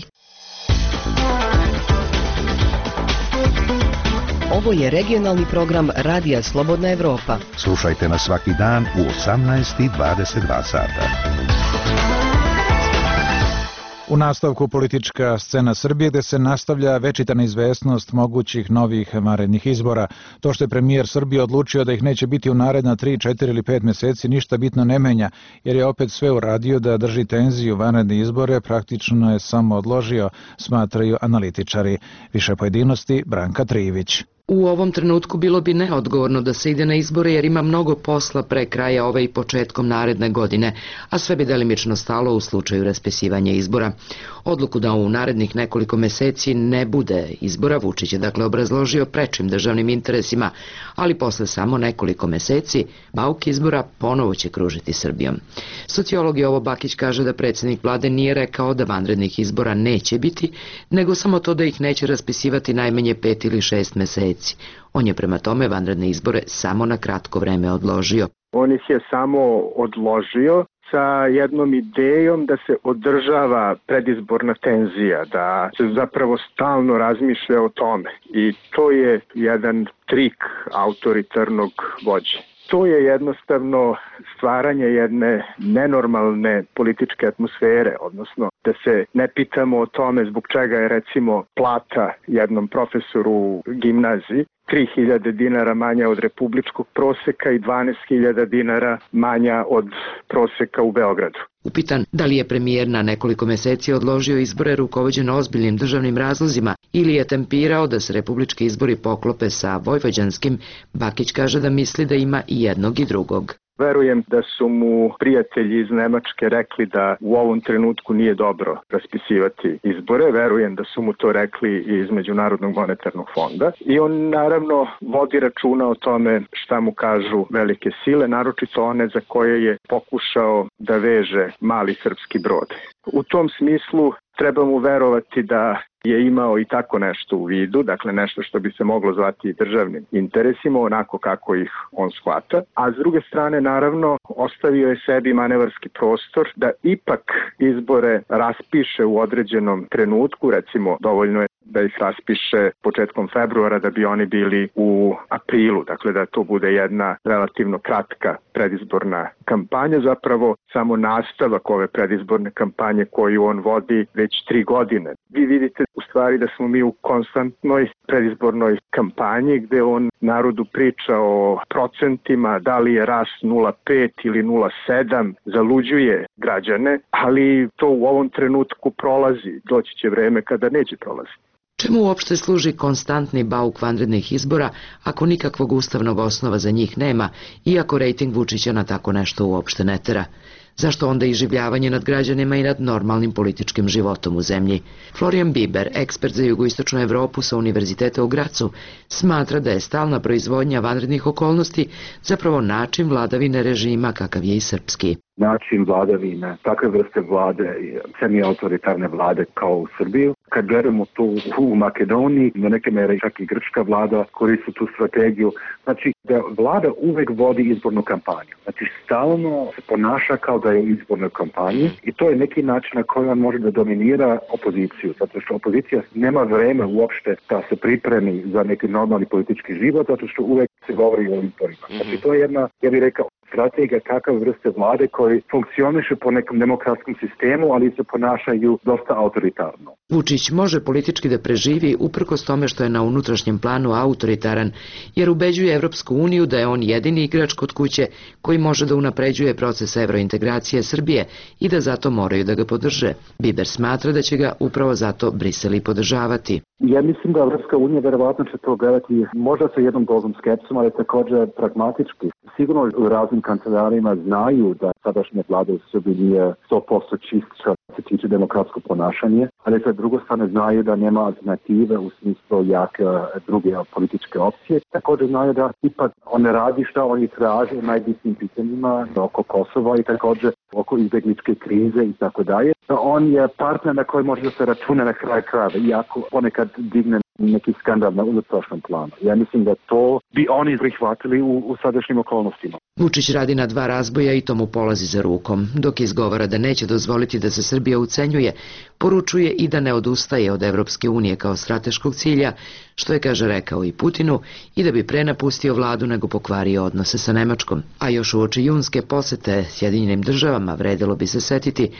Ovo je regionalni program Radija Slobodna Evropa. Slušajte nas svaki dan u osamnaest i dvadeset dva sata. U nastavku politička scena Srbije gde se nastavlja večita neizvesnost mogućih novih vanrednih izbora. To što je premijer Srbije odlučio da ih neće biti u naredna tri, četiri ili pet meseci ništa bitno ne menja, jer je opet sve uradio da drži tenziju vanredne izbore, praktično je samo odložio, smatraju analitičari. Više pojedinosti Branka Trivić. U ovom trenutku bilo bi neodgovorno da se ide na izbore jer ima mnogo posla pre kraja ove i početkom naredne godine, a sve bi delimično stalo u slučaju raspisivanja izbora. Odluku da u narednih nekoliko meseci ne bude izbora Vučić je dakle obrazložio prečim državnim interesima, ali posle samo nekoliko meseci bauk izbora ponovo će kružiti Srbijom. Sociolog Jovo Bakić kaže da predsjednik vlade nije rekao da vanrednih izbora neće biti, nego samo to da ih neće raspisivati najmanje pet ili šest meseci. On je prema tome vanredne izbore samo na kratko vreme odložio. On ih je samo odložio sa jednom idejom da se održava predizborna tenzija, da se zapravo stalno razmišlja o tome. I to je jedan trik autoritarnog vođe. To je jednostavno stvaranje jedne nenormalne političke atmosfere, odnosno da se ne pitamo o tome zbog čega je recimo plata jednom profesoru u gimnaziji tri hiljade dinara manja od republičkog proseka i dvanaest hiljada dinara manja od proseka u Beogradu. Upitan da li je premijer na nekoliko meseci odložio izbore rukovođen ozbiljnim državnim razlozima ili je tempirao da se republički izbori poklope sa vojvođanskim, Bakić kaže da misli da ima i jednog i drugog. Verujem da su mu prijatelji iz Nemačke rekli da u ovom trenutku nije dobro raspisivati izbore. Verujem da su mu to rekli i iz Međunarodnog monetarnog fonda. I on naravno vodi računa o tome šta mu kažu velike sile, naročito one za koje je pokušao da veže mali srpski brod. U tom smislu treba mu verovati da je imao i tako nešto u vidu, dakle nešto što bi se moglo zvati državnim interesima, onako kako ih on shvata. A s druge strane, naravno, ostavio je sebi manevarski prostor da ipak izbore raspiše u određenom trenutku, recimo dovoljno je da ih raspiše početkom februara da bi oni bili u aprilu, dakle da to bude jedna relativno kratka predizborna kampanja, zapravo samo nastavak ove predizborne kampanje koju on vodi već tri godine. Vi vidite u stvari da smo mi u konstantnoj predizbornoj kampanji gde on narodu priča o procentima, da li je rast nula zarez pet ili nula zarez sedam, zaluđuje građane, ali to u ovom trenutku prolazi, doći će vreme kada neće prolaziti. Čemu uopšte služi konstantni bauk vanrednih izbora ako nikakvog ustavnog osnova za njih nema, iako rejting Vučića na tako nešto uopšte ne tera? Zašto onda iživljavanje nad građanima i nad normalnim političkim životom u zemlji? Florian Biber, ekspert za jugoistočnu Evropu sa Univerziteta u Gracu, smatra da je stalna proizvodnja vanrednih okolnosti zapravo način vladavine režima kakav je i srpski. Način vladavine, takve vrste vlade, semi-autoritarne vlade kao u Srbiju. Kad gledamo to u Makedoniji, na neke mere čak i grčka vlada koristi tu strategiju. Znači da vlada uvek vodi izbornu kampanju. Znači stalno se ponaša kao da je u izbornoj kampanji i to je neki način na koji on može da dominira opoziciju. Zato što opozicija nema vreme uopšte da se pripremi za neki normalni politički život, zato što uvek se govori o izborima. Znači to je jedna, ja bih rekao, strategija kakav vrste vlade koji funkcioniše po nekom demokratskom sistemu, ali se ponašaju dosta autoritarno. Vučić može politički da preživi uprkos tome što je na unutrašnjem planu autoritaran, jer ubeđuje Evropsku uniju da je on jedini igrač kod kuće koji može da unapređuje proces evrointegracije Srbije i da zato moraju da ga podrže. Biber smatra da će ga upravo zato Brisel i podržavati. Ja mislim da Evropska unija verovatno će to gledati možda sa jednom dozom skepsom, ali također pragmatički. Sigurno u raznim kancelarima znaju da sadašnja vlada u Srbiji nije sto posto čista se tiče demokratsko ponašanje, ali sa druge strane znaju da nema alternative u smislu jake druge političke opcije. Također znaju da ipak on ne radi šta oni traže u najbitnijim pitanjima oko Kosova i također oko izbjegličke krize i tako dalje. On je partner na koji može da se računa na kraj krajeva, iako ponekad digne neki skandal na unutrašnjem planu. Ja mislim da to bi oni prihvatili u, u sadašnjim okolnostima. Vučić radi na dva razboja i to mu polazi za rukom. Dok izgovara da neće dozvoliti da se Srbija ucenjuje, poručuje i da ne odustaje od Evropske unije kao strateškog cilja, što je, kaže, rekao i Putinu, i da bi pre napustio vladu nego pokvario odnose sa Nemačkom. A još uoči junske posete Sjedinjenim državama vredelo bi se setiti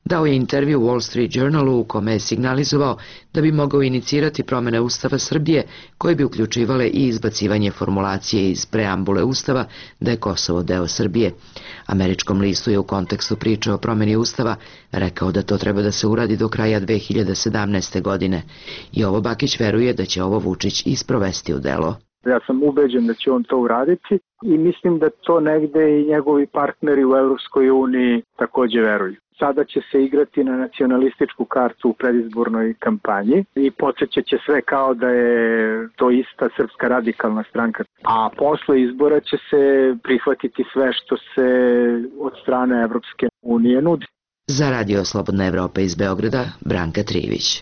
Dao je intervju Wall Street Journalu u kome je signalizovao da bi mogao inicirati promjene Ustava Srbije koje bi uključivale i izbacivanje formulacije iz preambule Ustava da je Kosovo deo Srbije. Američkom listu je u kontekstu priče o promjeni Ustava rekao da to treba da se uradi do kraja dve hiljade sedamnaeste. godine. Jovo Bakić veruje da će ovo Vučić isprovesti u delo. Ja sam ubeđen da će on to uraditi i mislim da to negde i njegovi partneri u Evropskoj uniji takođe veruju. Sada će se igrati na nacionalističku kartu u predizbornoj kampanji i podsjećat će sve kao da je to ista Srpska radikalna stranka. A posle izbora će se prihvatiti sve što se od strane Evropske unije nudi. Za Radio Slobodna Evropa iz Beograda, Branka Trivić.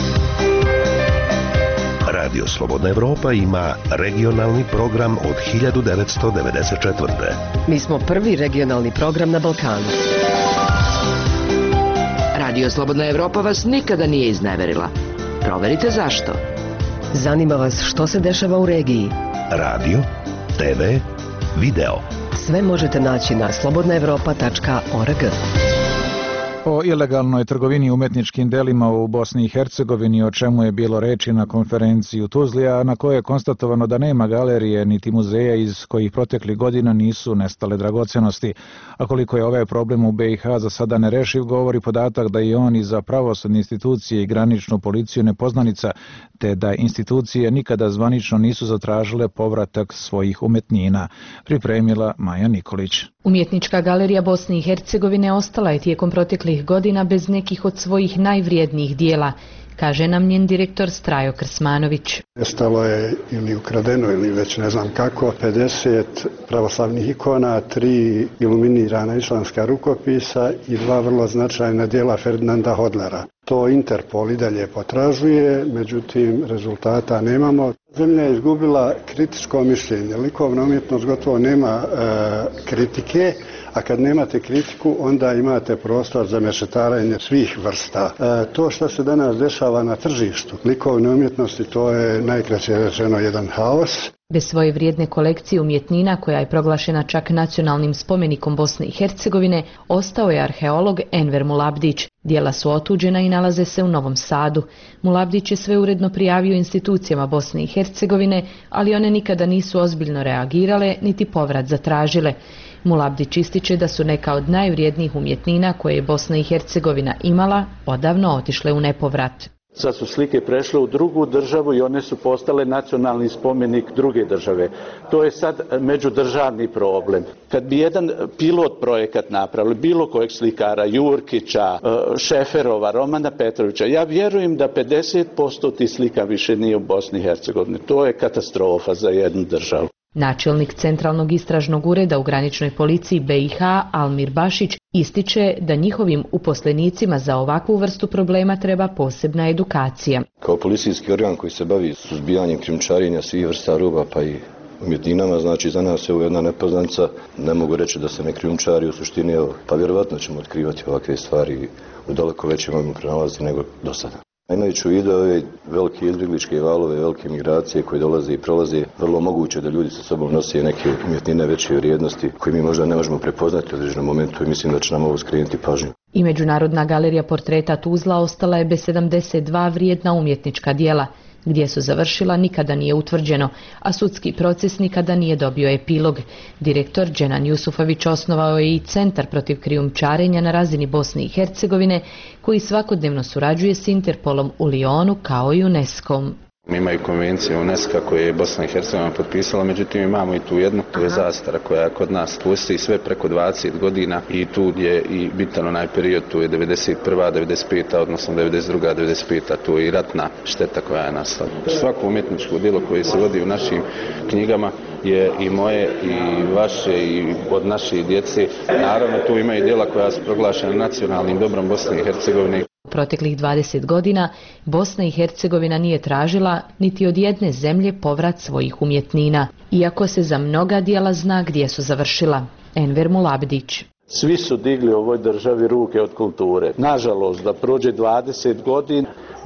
Radio Slobodna Evropa ima regionalni program od hiljadu devetsto devedeset četvrte. Mi smo prvi regionalni program na Balkanu. Radio Slobodna Evropa vas nikada nije izneverila. Proverite zašto. Zanima vas što se dešava u regiji. Radio, te ve, video. Sve možete naći na slobodna evropa tačka org. O ilegalnoj trgovini umetničkim delima u Bosni i Hercegovini, o čemu je bilo reči na konferenciji u Tuzli, a na kojoj je konstatovano da nema galerije niti muzeja iz kojih proteklih godina nisu nestale dragocenosti. A koliko je ovaj problem u be i ha za sada nerešiv, govori podatak da je on i za pravosudne institucije i graničnu policiju nepoznanica, te da institucije nikada zvanično nisu zatražile povratak svojih umetnina. Pripremila Maja Nikolić. Umjetnička galerija Bosne i Hercegovine ostala je tijekom proteklih godina bez nekih od svojih najvrijednijih dijela, kaže nam njen direktor Strajo Krsmanović. Nestalo je ili ukradeno ili već ne znam kako, pedeset pravoslavnih ikona, tri iluminirana islamska rukopisa i dva vrlo značajna dijela Ferdinanda Hodlera. To Interpol i dalje potražuje, međutim rezultata nemamo. Zemlja je izgubila kritičko mišljenje. Likovna umjetnost gotovo nema e, kritike, a kad nemate kritiku, onda imate prostor za mešetarenje svih vrsta. E, to što se danas dešava na tržištu likovne umjetnosti, to je najkraće rečeno jedan haos. Bez svoje vrijedne kolekcije umjetnina, koja je proglašena čak nacionalnim spomenikom Bosne i Hercegovine, ostao je arheolog Enver Mulabdić. Dijela su otuđena i nalaze se u Novom Sadu. Mulabdić je sve uredno prijavio institucijama Bosne i Hercegovine, ali one nikada nisu ozbiljno reagirale niti povrat zatražile. Mulabdić ističe da su neka od najvrijednijih umjetnina koje je Bosna i Hercegovina imala odavno otišle u nepovrat. Sad su slike prešle u drugu državu i one su postale nacionalni spomenik druge države. To je sad međudržavni problem. Kad bi jedan pilot projekat napravili, bilo kojeg slikara, Jurkića, Šeferova, Romana Petrovića, ja vjerujem da pedeset posto tih slika više nije u Bosni i Hercegovini. To je katastrofa za jednu državu. Načelnik Centralnog istražnog ureda u graničnoj policiji be i ha Almir Bašić ističe da njihovim uposlenicima za ovakvu vrstu problema treba posebna edukacija. Kao policijski organ koji se bavi suzbijanjem krijumčarenja svih vrsta roba pa i umjetninama, znači za nas je ovo jedna nepoznanica, ne mogu reći da se ne krijumčari u suštini, evo, pa vjerovatno ćemo otkrivati ovakve stvari u daleko većem obimu pronalazi nego do sada. Imajući u vidu ove velike izbjegličke valove, velike migracije koje dolaze i prolaze, vrlo moguće da ljudi sa sobom nose neke umjetnine veće vrijednosti koje mi možda ne možemo prepoznati u određenom momentu i mislim da će nam ovo skrenuti pažnju. I Međunarodna galerija portreta Tuzla ostala je bez sedamdeset dva vrijedna umjetnička dijela. Gdje su završila nikada nije utvrđeno, a sudski proces nikada nije dobio epilog. Direktor Dženan Jusufović osnovao je i Centar protiv krijumčarenja na razini Bosne i Hercegovine, koji svakodnevno surađuje s Interpolom u Lionu kao i UNESCO-om. Imaju konvencije UNESCO koje je Bosna i Hercegovina potpisala, međutim imamo i tu jednu, to je zastara koja kod nas postoji sve preko dvadeset godina i tu je i bitan onaj period, tu je devedeset prva devedeset peta odnosno devedeset druga devedeset peta tu je i ratna šteta koja je nastala. Svako umjetničko djelo koje se vodi u našim knjigama je i moje i vaše i od naše djece. Naravno tu ima i djela koja su proglašena nacionalnim dobrom Bosne i Hercegovine. Proteklih dvadeset godina Bosna i Hercegovina nije tražila niti od jedne zemlje povrat svojih umjetnina, iako se za mnoga djela zna gdje su završila. Enver Mulabdić. Svi su digli u ovoj državi ruke od kulture. Nažalost, da prođe dvadeset godina,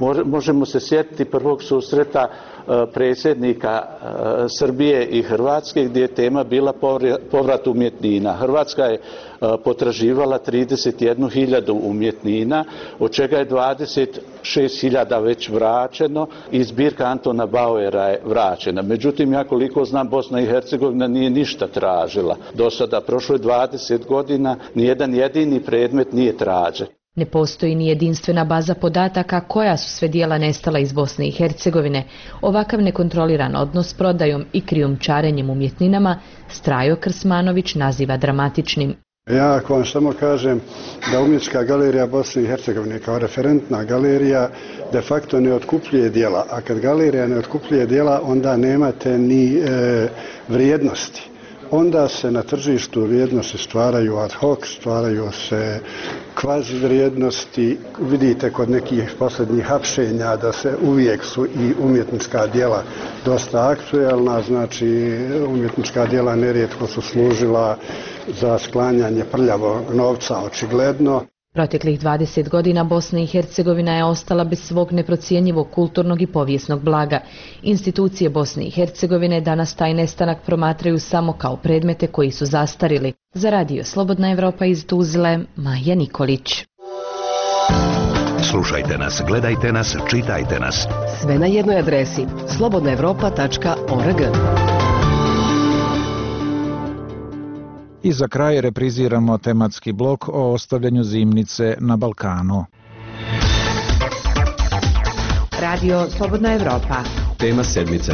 Možemo se sjetiti prvog susreta predsjednika Srbije i Hrvatske gdje je tema bila povrat umjetnina. Hrvatska je potraživala trideset jednu hiljadu umjetnina, od čega je dvadeset šest hiljada već vraćeno i zbirka Antona Bauera je vraćena. Međutim, ja koliko znam, Bosna i Hercegovina nije ništa tražila. Do sada, prošlo je dvadeset godina, nijedan jedini predmet nije tražen. Ne postoji ni jedinstvena baza podataka koja su sve dijela nestala iz Bosne i Hercegovine. Ovakav nekontroliran odnos s prodajom i krijumčarenjem umjetninama Strajo Krsmanović naziva dramatičnim. Ja ako vam samo kažem da Umjetnička galerija Bosne i Hercegovine kao referentna galerija de facto ne otkupljuje djela, a kad galerija ne otkupljuje djela onda nemate ni e, vrijednosti. Onda se na tržištu vrijednosti stvaraju ad hoc, stvaraju se kvazi vrijednosti. Vidite kod nekih posljednjih hapšenja da se uvijek su i umjetnička djela dosta aktuelna, znači umjetnička djela nerijetko su služila za sklanjanje prljavog novca, očigledno. Proteklih dvadeset godina Bosna i Hercegovina je ostala bez svog neprocijenjivog kulturnog i povijesnog blaga. Institucije Bosne i Hercegovine danas taj nestanak promatraju samo kao predmete koji su zastarili. Za radio Slobodna Evropa iz Tuzle, Maja Nikolić. Slušajte nas, gledajte nas, čitajte nas. Sve na jednoj adresi slobodna evropa tačka org. I za kraj repriziramo tematski blok o ostavljanju zimnice na Balkanu. Radio Slobodna Evropa. Tema sedmice.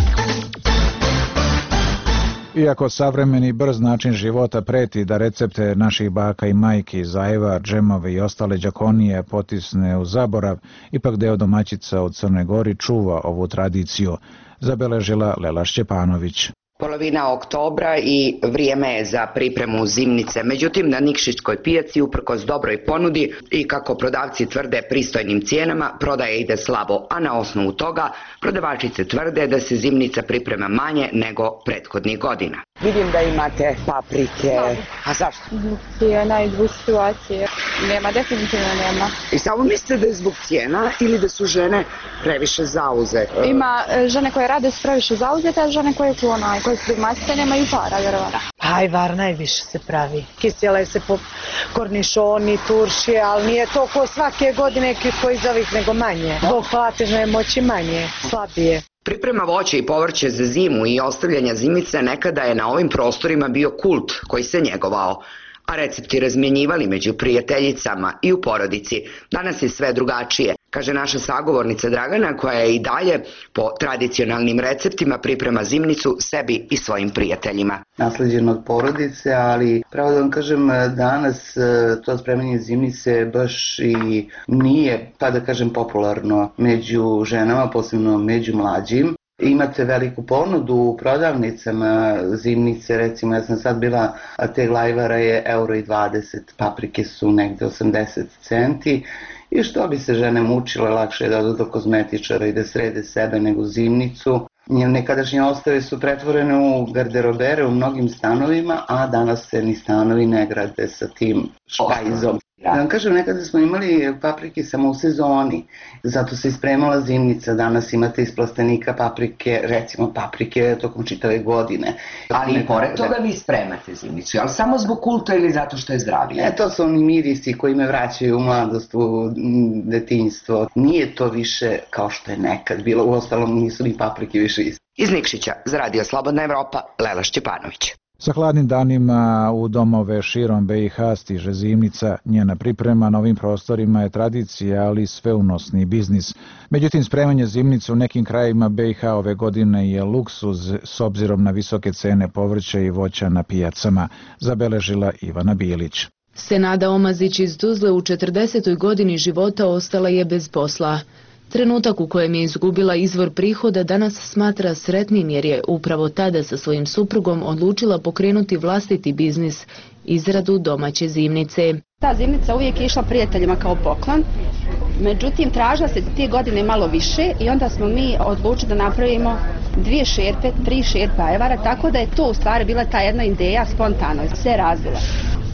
Iako savremeni brz način života preti da recepte naših baka i majki, zajeva, džemove i ostale đakonije potisne u zaborav, ipak deo domaćica u Crnoj Gori čuva ovu tradiciju, zabeležila Lela Šćepanović. Polovina oktobra i vrijeme je za pripremu zimnice. Međutim, na Nikšićkoj pijaci, uprkos dobroj ponudi i kako prodavci tvrde pristojnim cijenama, prodaja ide slabo, a na osnovu toga prodavačice tvrde da se zimnica priprema manje nego prethodnih godina. Vidim da imate paprike. A zašto? Zbog cijena i zbog situacije. Nema, definitivno nema. I samo mislite da je zbog cijena ili da su žene previše zauzete? Ima žene koje rade su previše zauzete, a žene koje su onaj, koje su domaćice nemaju para, vjerovatno. Ajvar najviše se pravi. Kisele se po kornišoni, turšije, ali nije to ko svake godine koji iz ovih nego manje. Zbog platežne moći manje, slabije. Priprema voće i povrće za zimu i ostavljanja zimnice nekada je na ovim prostorima bio kult koji se njegovao, a recepti razmjenjivali među prijateljicama i u porodici. Danas je sve drugačije, kaže naša sagovornica Dragana, koja je i dalje po tradicionalnim receptima priprema zimnicu sebi i svojim prijateljima. Nasleđeno od porodice, ali pravo da vam kažem, danas to spremanje zimnice baš i nije, pa da kažem, popularno među ženama, posebno među mlađim. Imate veliku ponudu u prodavnicama zimnice, recimo ja sam sad bila, teg lajvara je euro i dvadeset, paprike su negde osamdeset centi i što bi se žene mučile, lakše je da odu do kozmetičara i da srede sebe nego zimnicu. Nekadašnje ostave su pretvorene u garderobere u mnogim stanovima, a danas se ni stanovi ne grade sa tim špajzom. Da vam kažem, nekada smo imali paprike samo u sezoni, zato se ispremala zimnica, danas imate iz plastenika paprike, recimo paprike tokom čitave godine. Ali i pored toga vi spremate zimnicu, ali samo zbog kulta ili zato što je zdravije? E, to su oni mirisi koji me vraćaju u mladost, u detinjstvo. Nije to više kao što je nekad bilo, uostalom nisu ni paprike više isti. Iz Nikšića, za radio Slobodna Evropa, Lela Šćepanović. Sa hladnim danima u domove širom B i H stiže zimnica. Njena priprema na ovim prostorima je tradicija, ali sveunosni biznis. Međutim, spremanje zimnice u nekim krajevima B i H ove godine je luksuz s obzirom na visoke cene povrća i voća na pijacama, zabeležila Ivana Bilić. Senada Omazić iz Tuzle u četrdesetoj godini života ostala je bez posla. Trenutak u kojem je izgubila izvor prihoda danas smatra sretnim jer je upravo tada sa svojim suprugom odlučila pokrenuti vlastiti biznis, izradu domaće zimnice. Ta zimnica uvijek je išla prijateljima kao poklon, međutim tražila se te godine malo više i onda smo mi odlučili da napravimo dvije šerpe, tri šerpe ajvara, tako da je to u stvari bila ta jedna ideja spontano, sve razvila.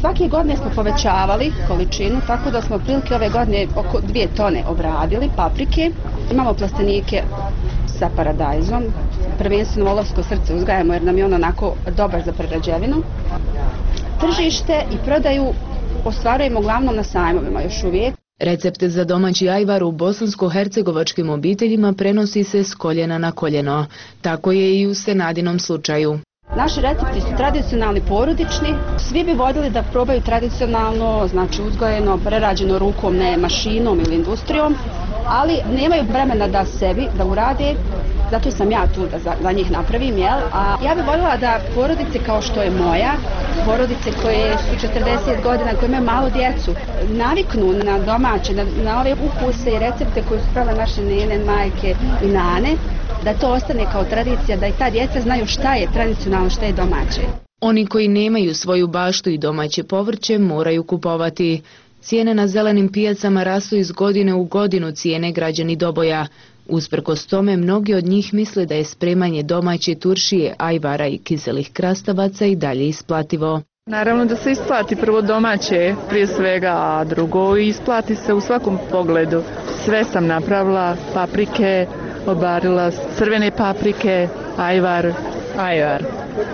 Svake godine smo povećavali količinu, tako da smo prilike ove godine oko dvije tone obradili paprike. Imamo plastenike sa paradajzom, prvenstveno volovsko srce uzgajamo jer nam je on onako dobar za prerađevinu. Tržište i prodaju ostvarujemo uglavnom na sajmovima još uvijek. Recept za domaći ajvar u bosansko-hercegovačkim obiteljima prenosi se s koljena na koljeno. Tako je i u Senadinom slučaju. Naši recepti su tradicionalni, porodični. Svi bi voljeli da probaju tradicionalno, znači uzgojeno, prerađeno rukom, ne mašinom ili industrijom, ali nemaju vremena da sebi, da urade. Zato sam ja tu da za, za njih napravim, jel? A ja bih voljela da porodice kao što je moja, porodice koje su četrdeset godina, koje imaju malo djecu, naviknu na domaće, na, na ove ukuse i recepte koje su pravile naše nene, majke i nane, da to ostane kao tradicija, da i ta djeca znaju šta je tradicionalno, šta je domaće. Oni koji nemaju svoju baštu i domaće povrće moraju kupovati. Cijene na zelenim pijacama rastu iz godine u godinu, cijene građani Doboja. Usprkos tome, mnogi od njih misle da je spremanje domaće turšije, ajvara i kiselih krastavaca i dalje isplativo. Naravno da se isplati prvo domaće, prije svega, a drugo isplati se u svakom pogledu. Sve sam napravila, paprike, obarila crvene paprike, ajvar, ajvar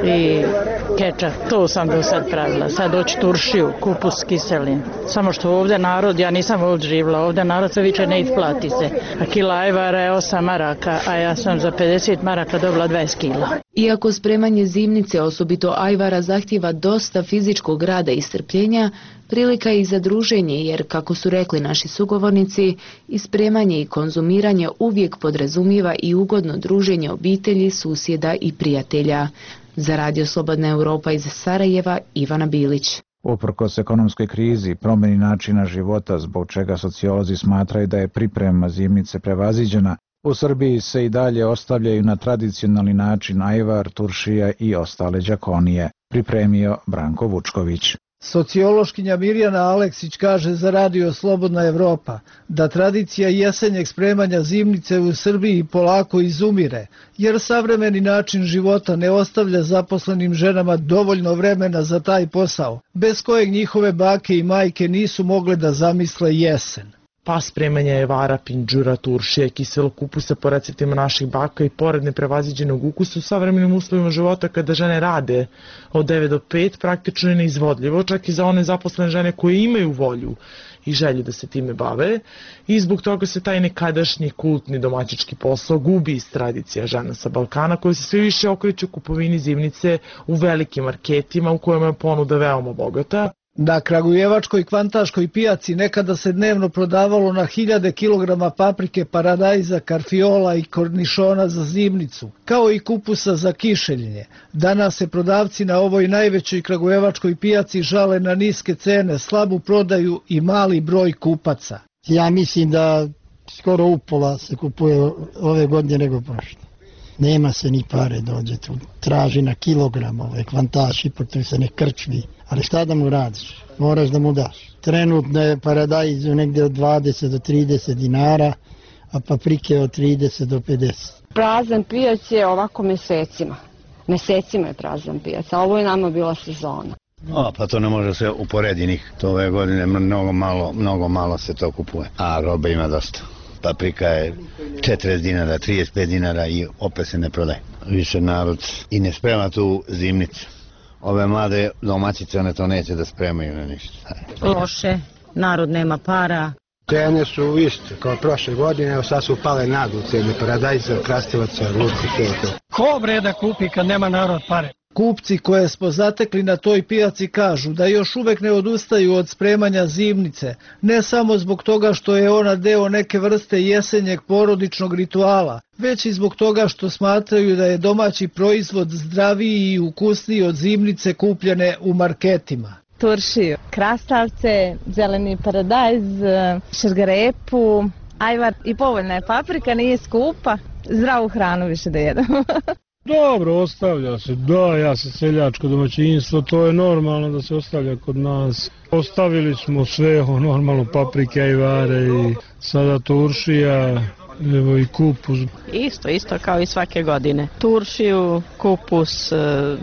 i kečap. To sam do sad pravila. Sad doći turšiju, kupus kiselin. Samo što ovdje narod, ja nisam ovdje živjela, ovdje narod se više ne isplati se. A kila ajvara je osam maraka, a ja sam za pedeset maraka dobila dvadeset kila. Iako spremanje zimnice, osobito ajvara, zahtjeva dosta fizičkog rada i strpljenja, prilika je i za druženje, jer, kako su rekli naši sugovornici, i spremanje i konzumiranje uvijek podrazumijeva i ugodno druženje obitelji, susjeda i prijatelja. Za Radio Slobodna Europa iz Sarajeva, Ivana Bilić. Uprkos ekonomskoj krizi, promjeni načina života, zbog čega sociolozi smatraju da je priprema zimnice prevaziđena, u Srbiji se i dalje ostavljaju na tradicionalni način ajvar, turšija i ostale đakonije, pripremio Branko Vučković. Sociološkinja Mirjana Aleksić kaže za Radio Slobodna Evropa da tradicija jesenjeg spremanja zimnice u Srbiji polako izumire, jer savremeni način života ne ostavlja zaposlenim ženama dovoljno vremena za taj posao, bez kojeg njihove bake i majke nisu mogle da zamisle jesen. Pa spremanje evara, pinđura, turšije, kiselog kupusa po receptima naših baka i pored neprevaziđenog ukusa u savremenim uslovima života kada žene rade od devet do pet praktično je neizvodljivo, čak i za one zaposlene žene koje imaju volju i želju da se time bave i zbog toga se taj nekadašnji kultni domaćički posao gubi iz tradicija žena sa Balkana koje se sve više okreću kupovini zimnice u velikim marketima u kojima je ponuda veoma bogata. Na kragujevačkoj kvantaškoj pijaci nekada se dnevno prodavalo na hiljade kilograma paprike, paradajza, karfiola i kornišona za zimnicu, kao i kupusa za kišeljnje. Danas se prodavci na ovoj najvećoj kragujevačkoj pijaci žale na niske cene, slabu prodaju i mali broj kupaca. Ja mislim da skoro upola se kupuje ove godine nego prošle. Nema se ni pare, dođe tu, traži na kilogram, ove kvantaši, pošto se ne krčvi. Ali šta da mu radiš? Moraš da mu daš. Trenutno je paradajz negdje od dvadeset do trideset dinara, a paprike od trideset do pedeset. Prazan pijac je ovako mjesecima. Mjesecima je prazan pijac, a ovo je nama bila sezona. O, pa to ne može se uporedi nikak. To ove godine mnogo malo, mnogo malo se to kupuje, a robe ima dosta. Paprika je četrdeset dinara, trideset pet dinara i opet se ne prodaje. Više narod i ne sprema tu zimnicu. Ove mlade domaćice, one to neće da spremaju na ništa. Loše, narod nema para. Cene su iste kao prošle godine, evo sad su pale naglu cene, paradajza, krastavaca, lutke, sve to. Ko bre da kupi kad nema narod pare? Kupci koje smo zatekli na toj pijaci kažu da još uvek ne odustaju od spremanja zimnice, ne samo zbog toga što je ona deo neke vrste jesenjeg porodičnog rituala, već i zbog toga što smatraju da je domaći proizvod zdraviji i ukusniji od zimnice kupljene u marketima. Turšiju, krastavce, zeleni paradajz, šargarepu, ajvar i povoljna je paprika, nije skupa, zdravu hranu više da jedemo. Dobro, ostavlja se, da, ja sam seljačko domaćinstvo, to je normalno da se ostavlja kod nas. Ostavili smo sve, normalno, paprike, ajvare i sada turšija, Evo i kupus. Isto, isto kao i svake godine. Turšiju, kupus,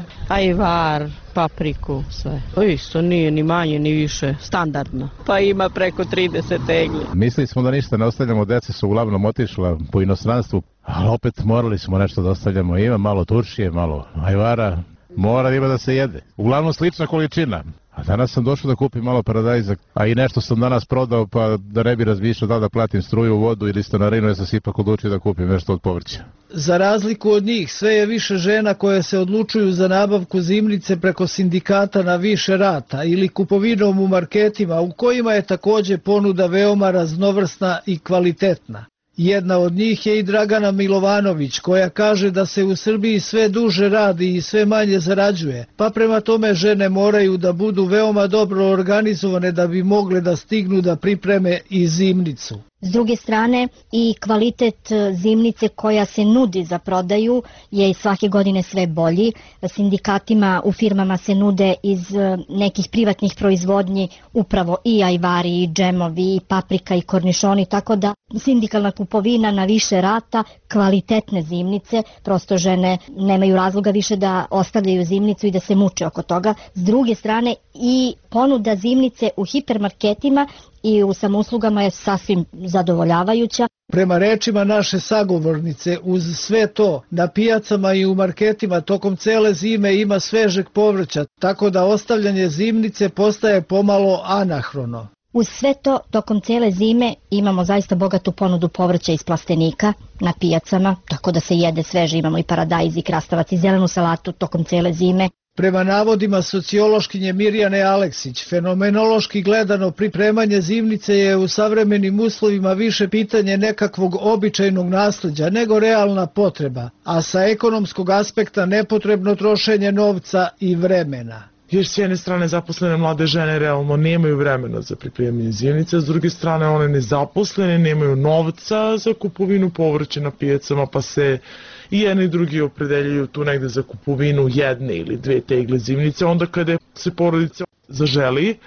ajvar, papriku, sve. To isto nije ni manje ni više, standardno. Pa ima preko trideset tegli. Mislili smo da ništa ne ostavljamo, deca su uglavnom otišla po inostranstvu, ali opet morali smo nešto da ostavljamo. Ima malo turšije, malo ajvara, mora ima da se jede. Uglavnom slična količina. A danas sam došao da kupim malo paradajza, a i nešto sam danas prodao, pa da ne bi razmišljao da da platim struju, vodu ili stanarinu, ja sam se ipak odlučio da kupim nešto od povrća. Za razliku od njih, sve je više žena koje se odlučuju za nabavku zimnice preko sindikata na više rata ili kupovinom u marketima, u kojima je takođe ponuda veoma raznovrsna i kvalitetna. Jedna od njih je i Dragana Milovanović, koja kaže da se u Srbiji sve duže radi i sve manje zarađuje, pa prema tome žene moraju da budu veoma dobro organizovane da bi mogle da stignu da pripreme i zimnicu. S druge strane, i kvalitet zimnice koja se nudi za prodaju je svake godine sve bolji. Sindikatima u firmama se nude iz nekih privatnih proizvodnji upravo i ajvari, i džemovi, i paprika, i kornišoni, tako da sindikalna kupovina na više rata, kvalitetne zimnice, prosto žene nemaju razloga više da ostavljaju zimnicu i da se muče oko toga. S druge strane, i ponuda zimnice u hipermarketima i u samouslugama je sasvim zadovoljavajuća. Prema rečima naše sagovornice, uz sve to, na pijacama i u marketima tokom cele zime ima svežeg povrća, tako da ostavljanje zimnice postaje pomalo anahrono. Uz sve to, tokom cele zime imamo zaista bogatu ponudu povrća iz plastenika na pijacama, tako da se jede sveže, imamo i paradajz, i krastavac, i zelenu salatu tokom cele zime. Prema navodima sociološkinje Mirjane Aleksić, fenomenološki gledano pripremanje zimnice je u savremenim uslovima više pitanje nekakvog običajnog nasleđa nego realna potreba, a sa ekonomskog aspekta nepotrebno trošenje novca i vremena. Jer s jedne strane zaposlene mlade žene realno nemaju vremena za pripremanje zimnice, s druge strane one nezaposlene nemaju novca za kupovinu povrća na pijacama, pa se i jedni i drugi opredeljuju tu negde za kupovinu jedne ili dve tegle zimnice, onda kada se porodica zaželi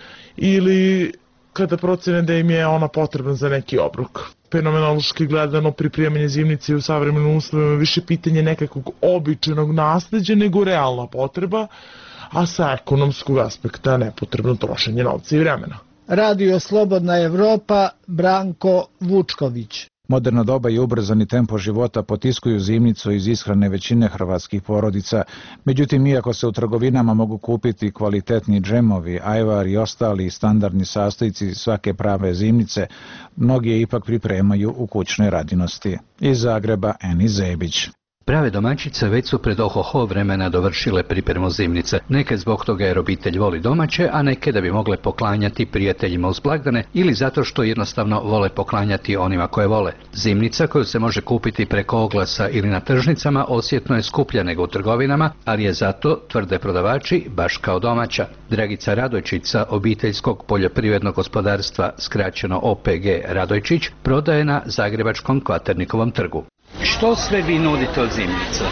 ili kada procene da im je ona potrebna za neki obrok. Fenomenološki gledano, pripremanje zimnice u savremenim uslovima više pitanje nekakvog običajnog nasleđa nego realna potreba, a sa ekonomskog aspekta nepotrebno trošenje novca i vremena. Radio Slobodna Evropa, Branko Vučković. Moderno doba i ubrzani tempo života potiskuju zimnicu iz ishrane većine hrvatskih porodica. Međutim, iako se u trgovinama mogu kupiti kvalitetni džemovi, ajvar i ostali standardni sastojci svake prave zimnice, mnogi je ipak pripremaju u kućnoj radinosti. Iz Zagreba, Eni Zebić. Prave domaćice već su pred ohoho vremena dovršile pripremu zimnice. Neke zbog toga jer obitelj voli domaće, a neke da bi mogle poklanjati prijateljima uz blagdane ili zato što jednostavno vole poklanjati onima koje vole. Zimnica koju se može kupiti preko oglasa ili na tržnicama osjetno je skuplja nego u trgovinama, ali je zato, tvrde prodavači, baš kao domaća. Dragica Radojčica, obiteljskog poljoprivrednog gospodarstva, skraćeno O P G Radojčić, prodaje na Zagrebačkom Kvaternikovom trgu. Što sve vi nudite od zimnica?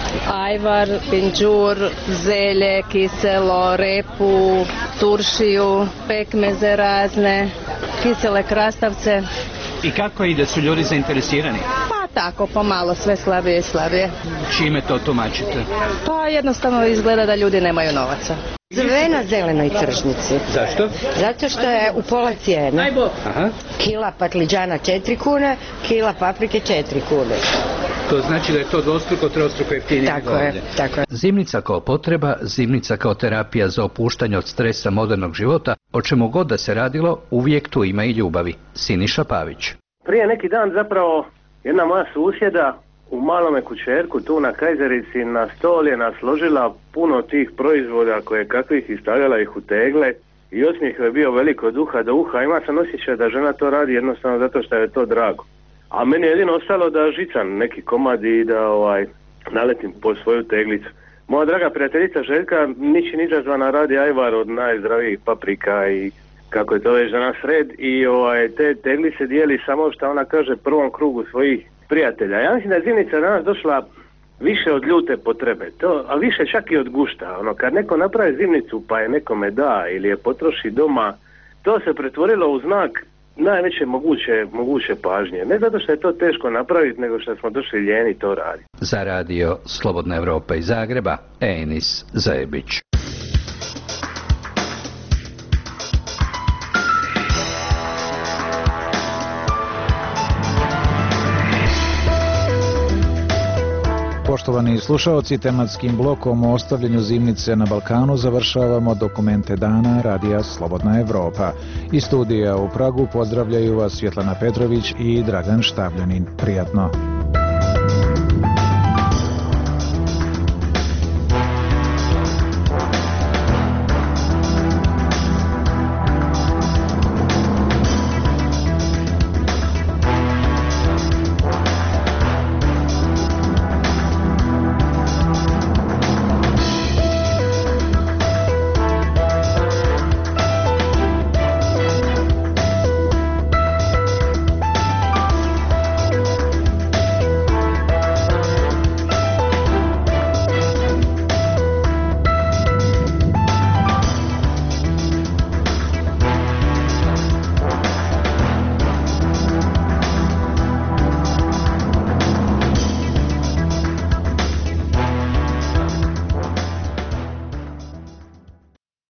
Ajvar, pinđur, zelje, kiselo, repu, turšiju, pekmeze razne, kisele krastavce. I kako ide, su ljudi zainteresirani? Pa tako, pomalo, sve slabije i slabije. Čime to tumačite? Pa jednostavno izgleda da ljudi nemaju novaca. Sve na zelenoj tržnici. Zašto? Zato što je u pola cijene. Aha. Kila patliđana četiri kune, kila paprike četiri kune. To znači da je to dvostruko, trostruko jeftinije. Tako je, tako je. Zimnica kao potreba, zimnica kao terapija za opuštanje od stresa modernog života, o čemu god da se radilo, uvijek tu ima i ljubavi. Siniša Pavić. Prije neki dan zapravo jedna moja susjeda u malome kućerku tu na Kajzerici na stol je nasložila puno tih proizvoda koje kakvih i stavljala ih u tegle i osmijeh je bio veliko od uha do uha. Ima sam osjećaj da žena to radi jednostavno zato što je to drago. A meni je jedino ostalo da žicam neki komad i da ovaj, naletim po svoju teglicu. Moja draga prijateljica Željka ničim izazvana radi ajvar od najzdravijih paprika i kako je to već danas red i ovaj, te tegli se dijeli samo što ona kaže prvom krugu svojih prijatelja. Ja mislim da je zimnica danas došla više od ljute potrebe, to, a više čak i od gušta. Ono, kad neko napravi zimnicu pa je nekome da ili je potroši doma, to se pretvorilo u znak najveće moguće, moguće pažnje. Ne zato što je to teško napraviti, nego što smo došli ljeni to raditi. Za radio Slobodna Evropa iz Zagreba, Enis Zajebić. Poštovani slušaoci, tematskim blokom o ostavljanju zimnice na Balkanu završavamo dokumente dana radija Slobodna Evropa. Iz studija u Pragu pozdravljaju vas Svjetlana Petrović i Dragan Štabljanin. Prijatno.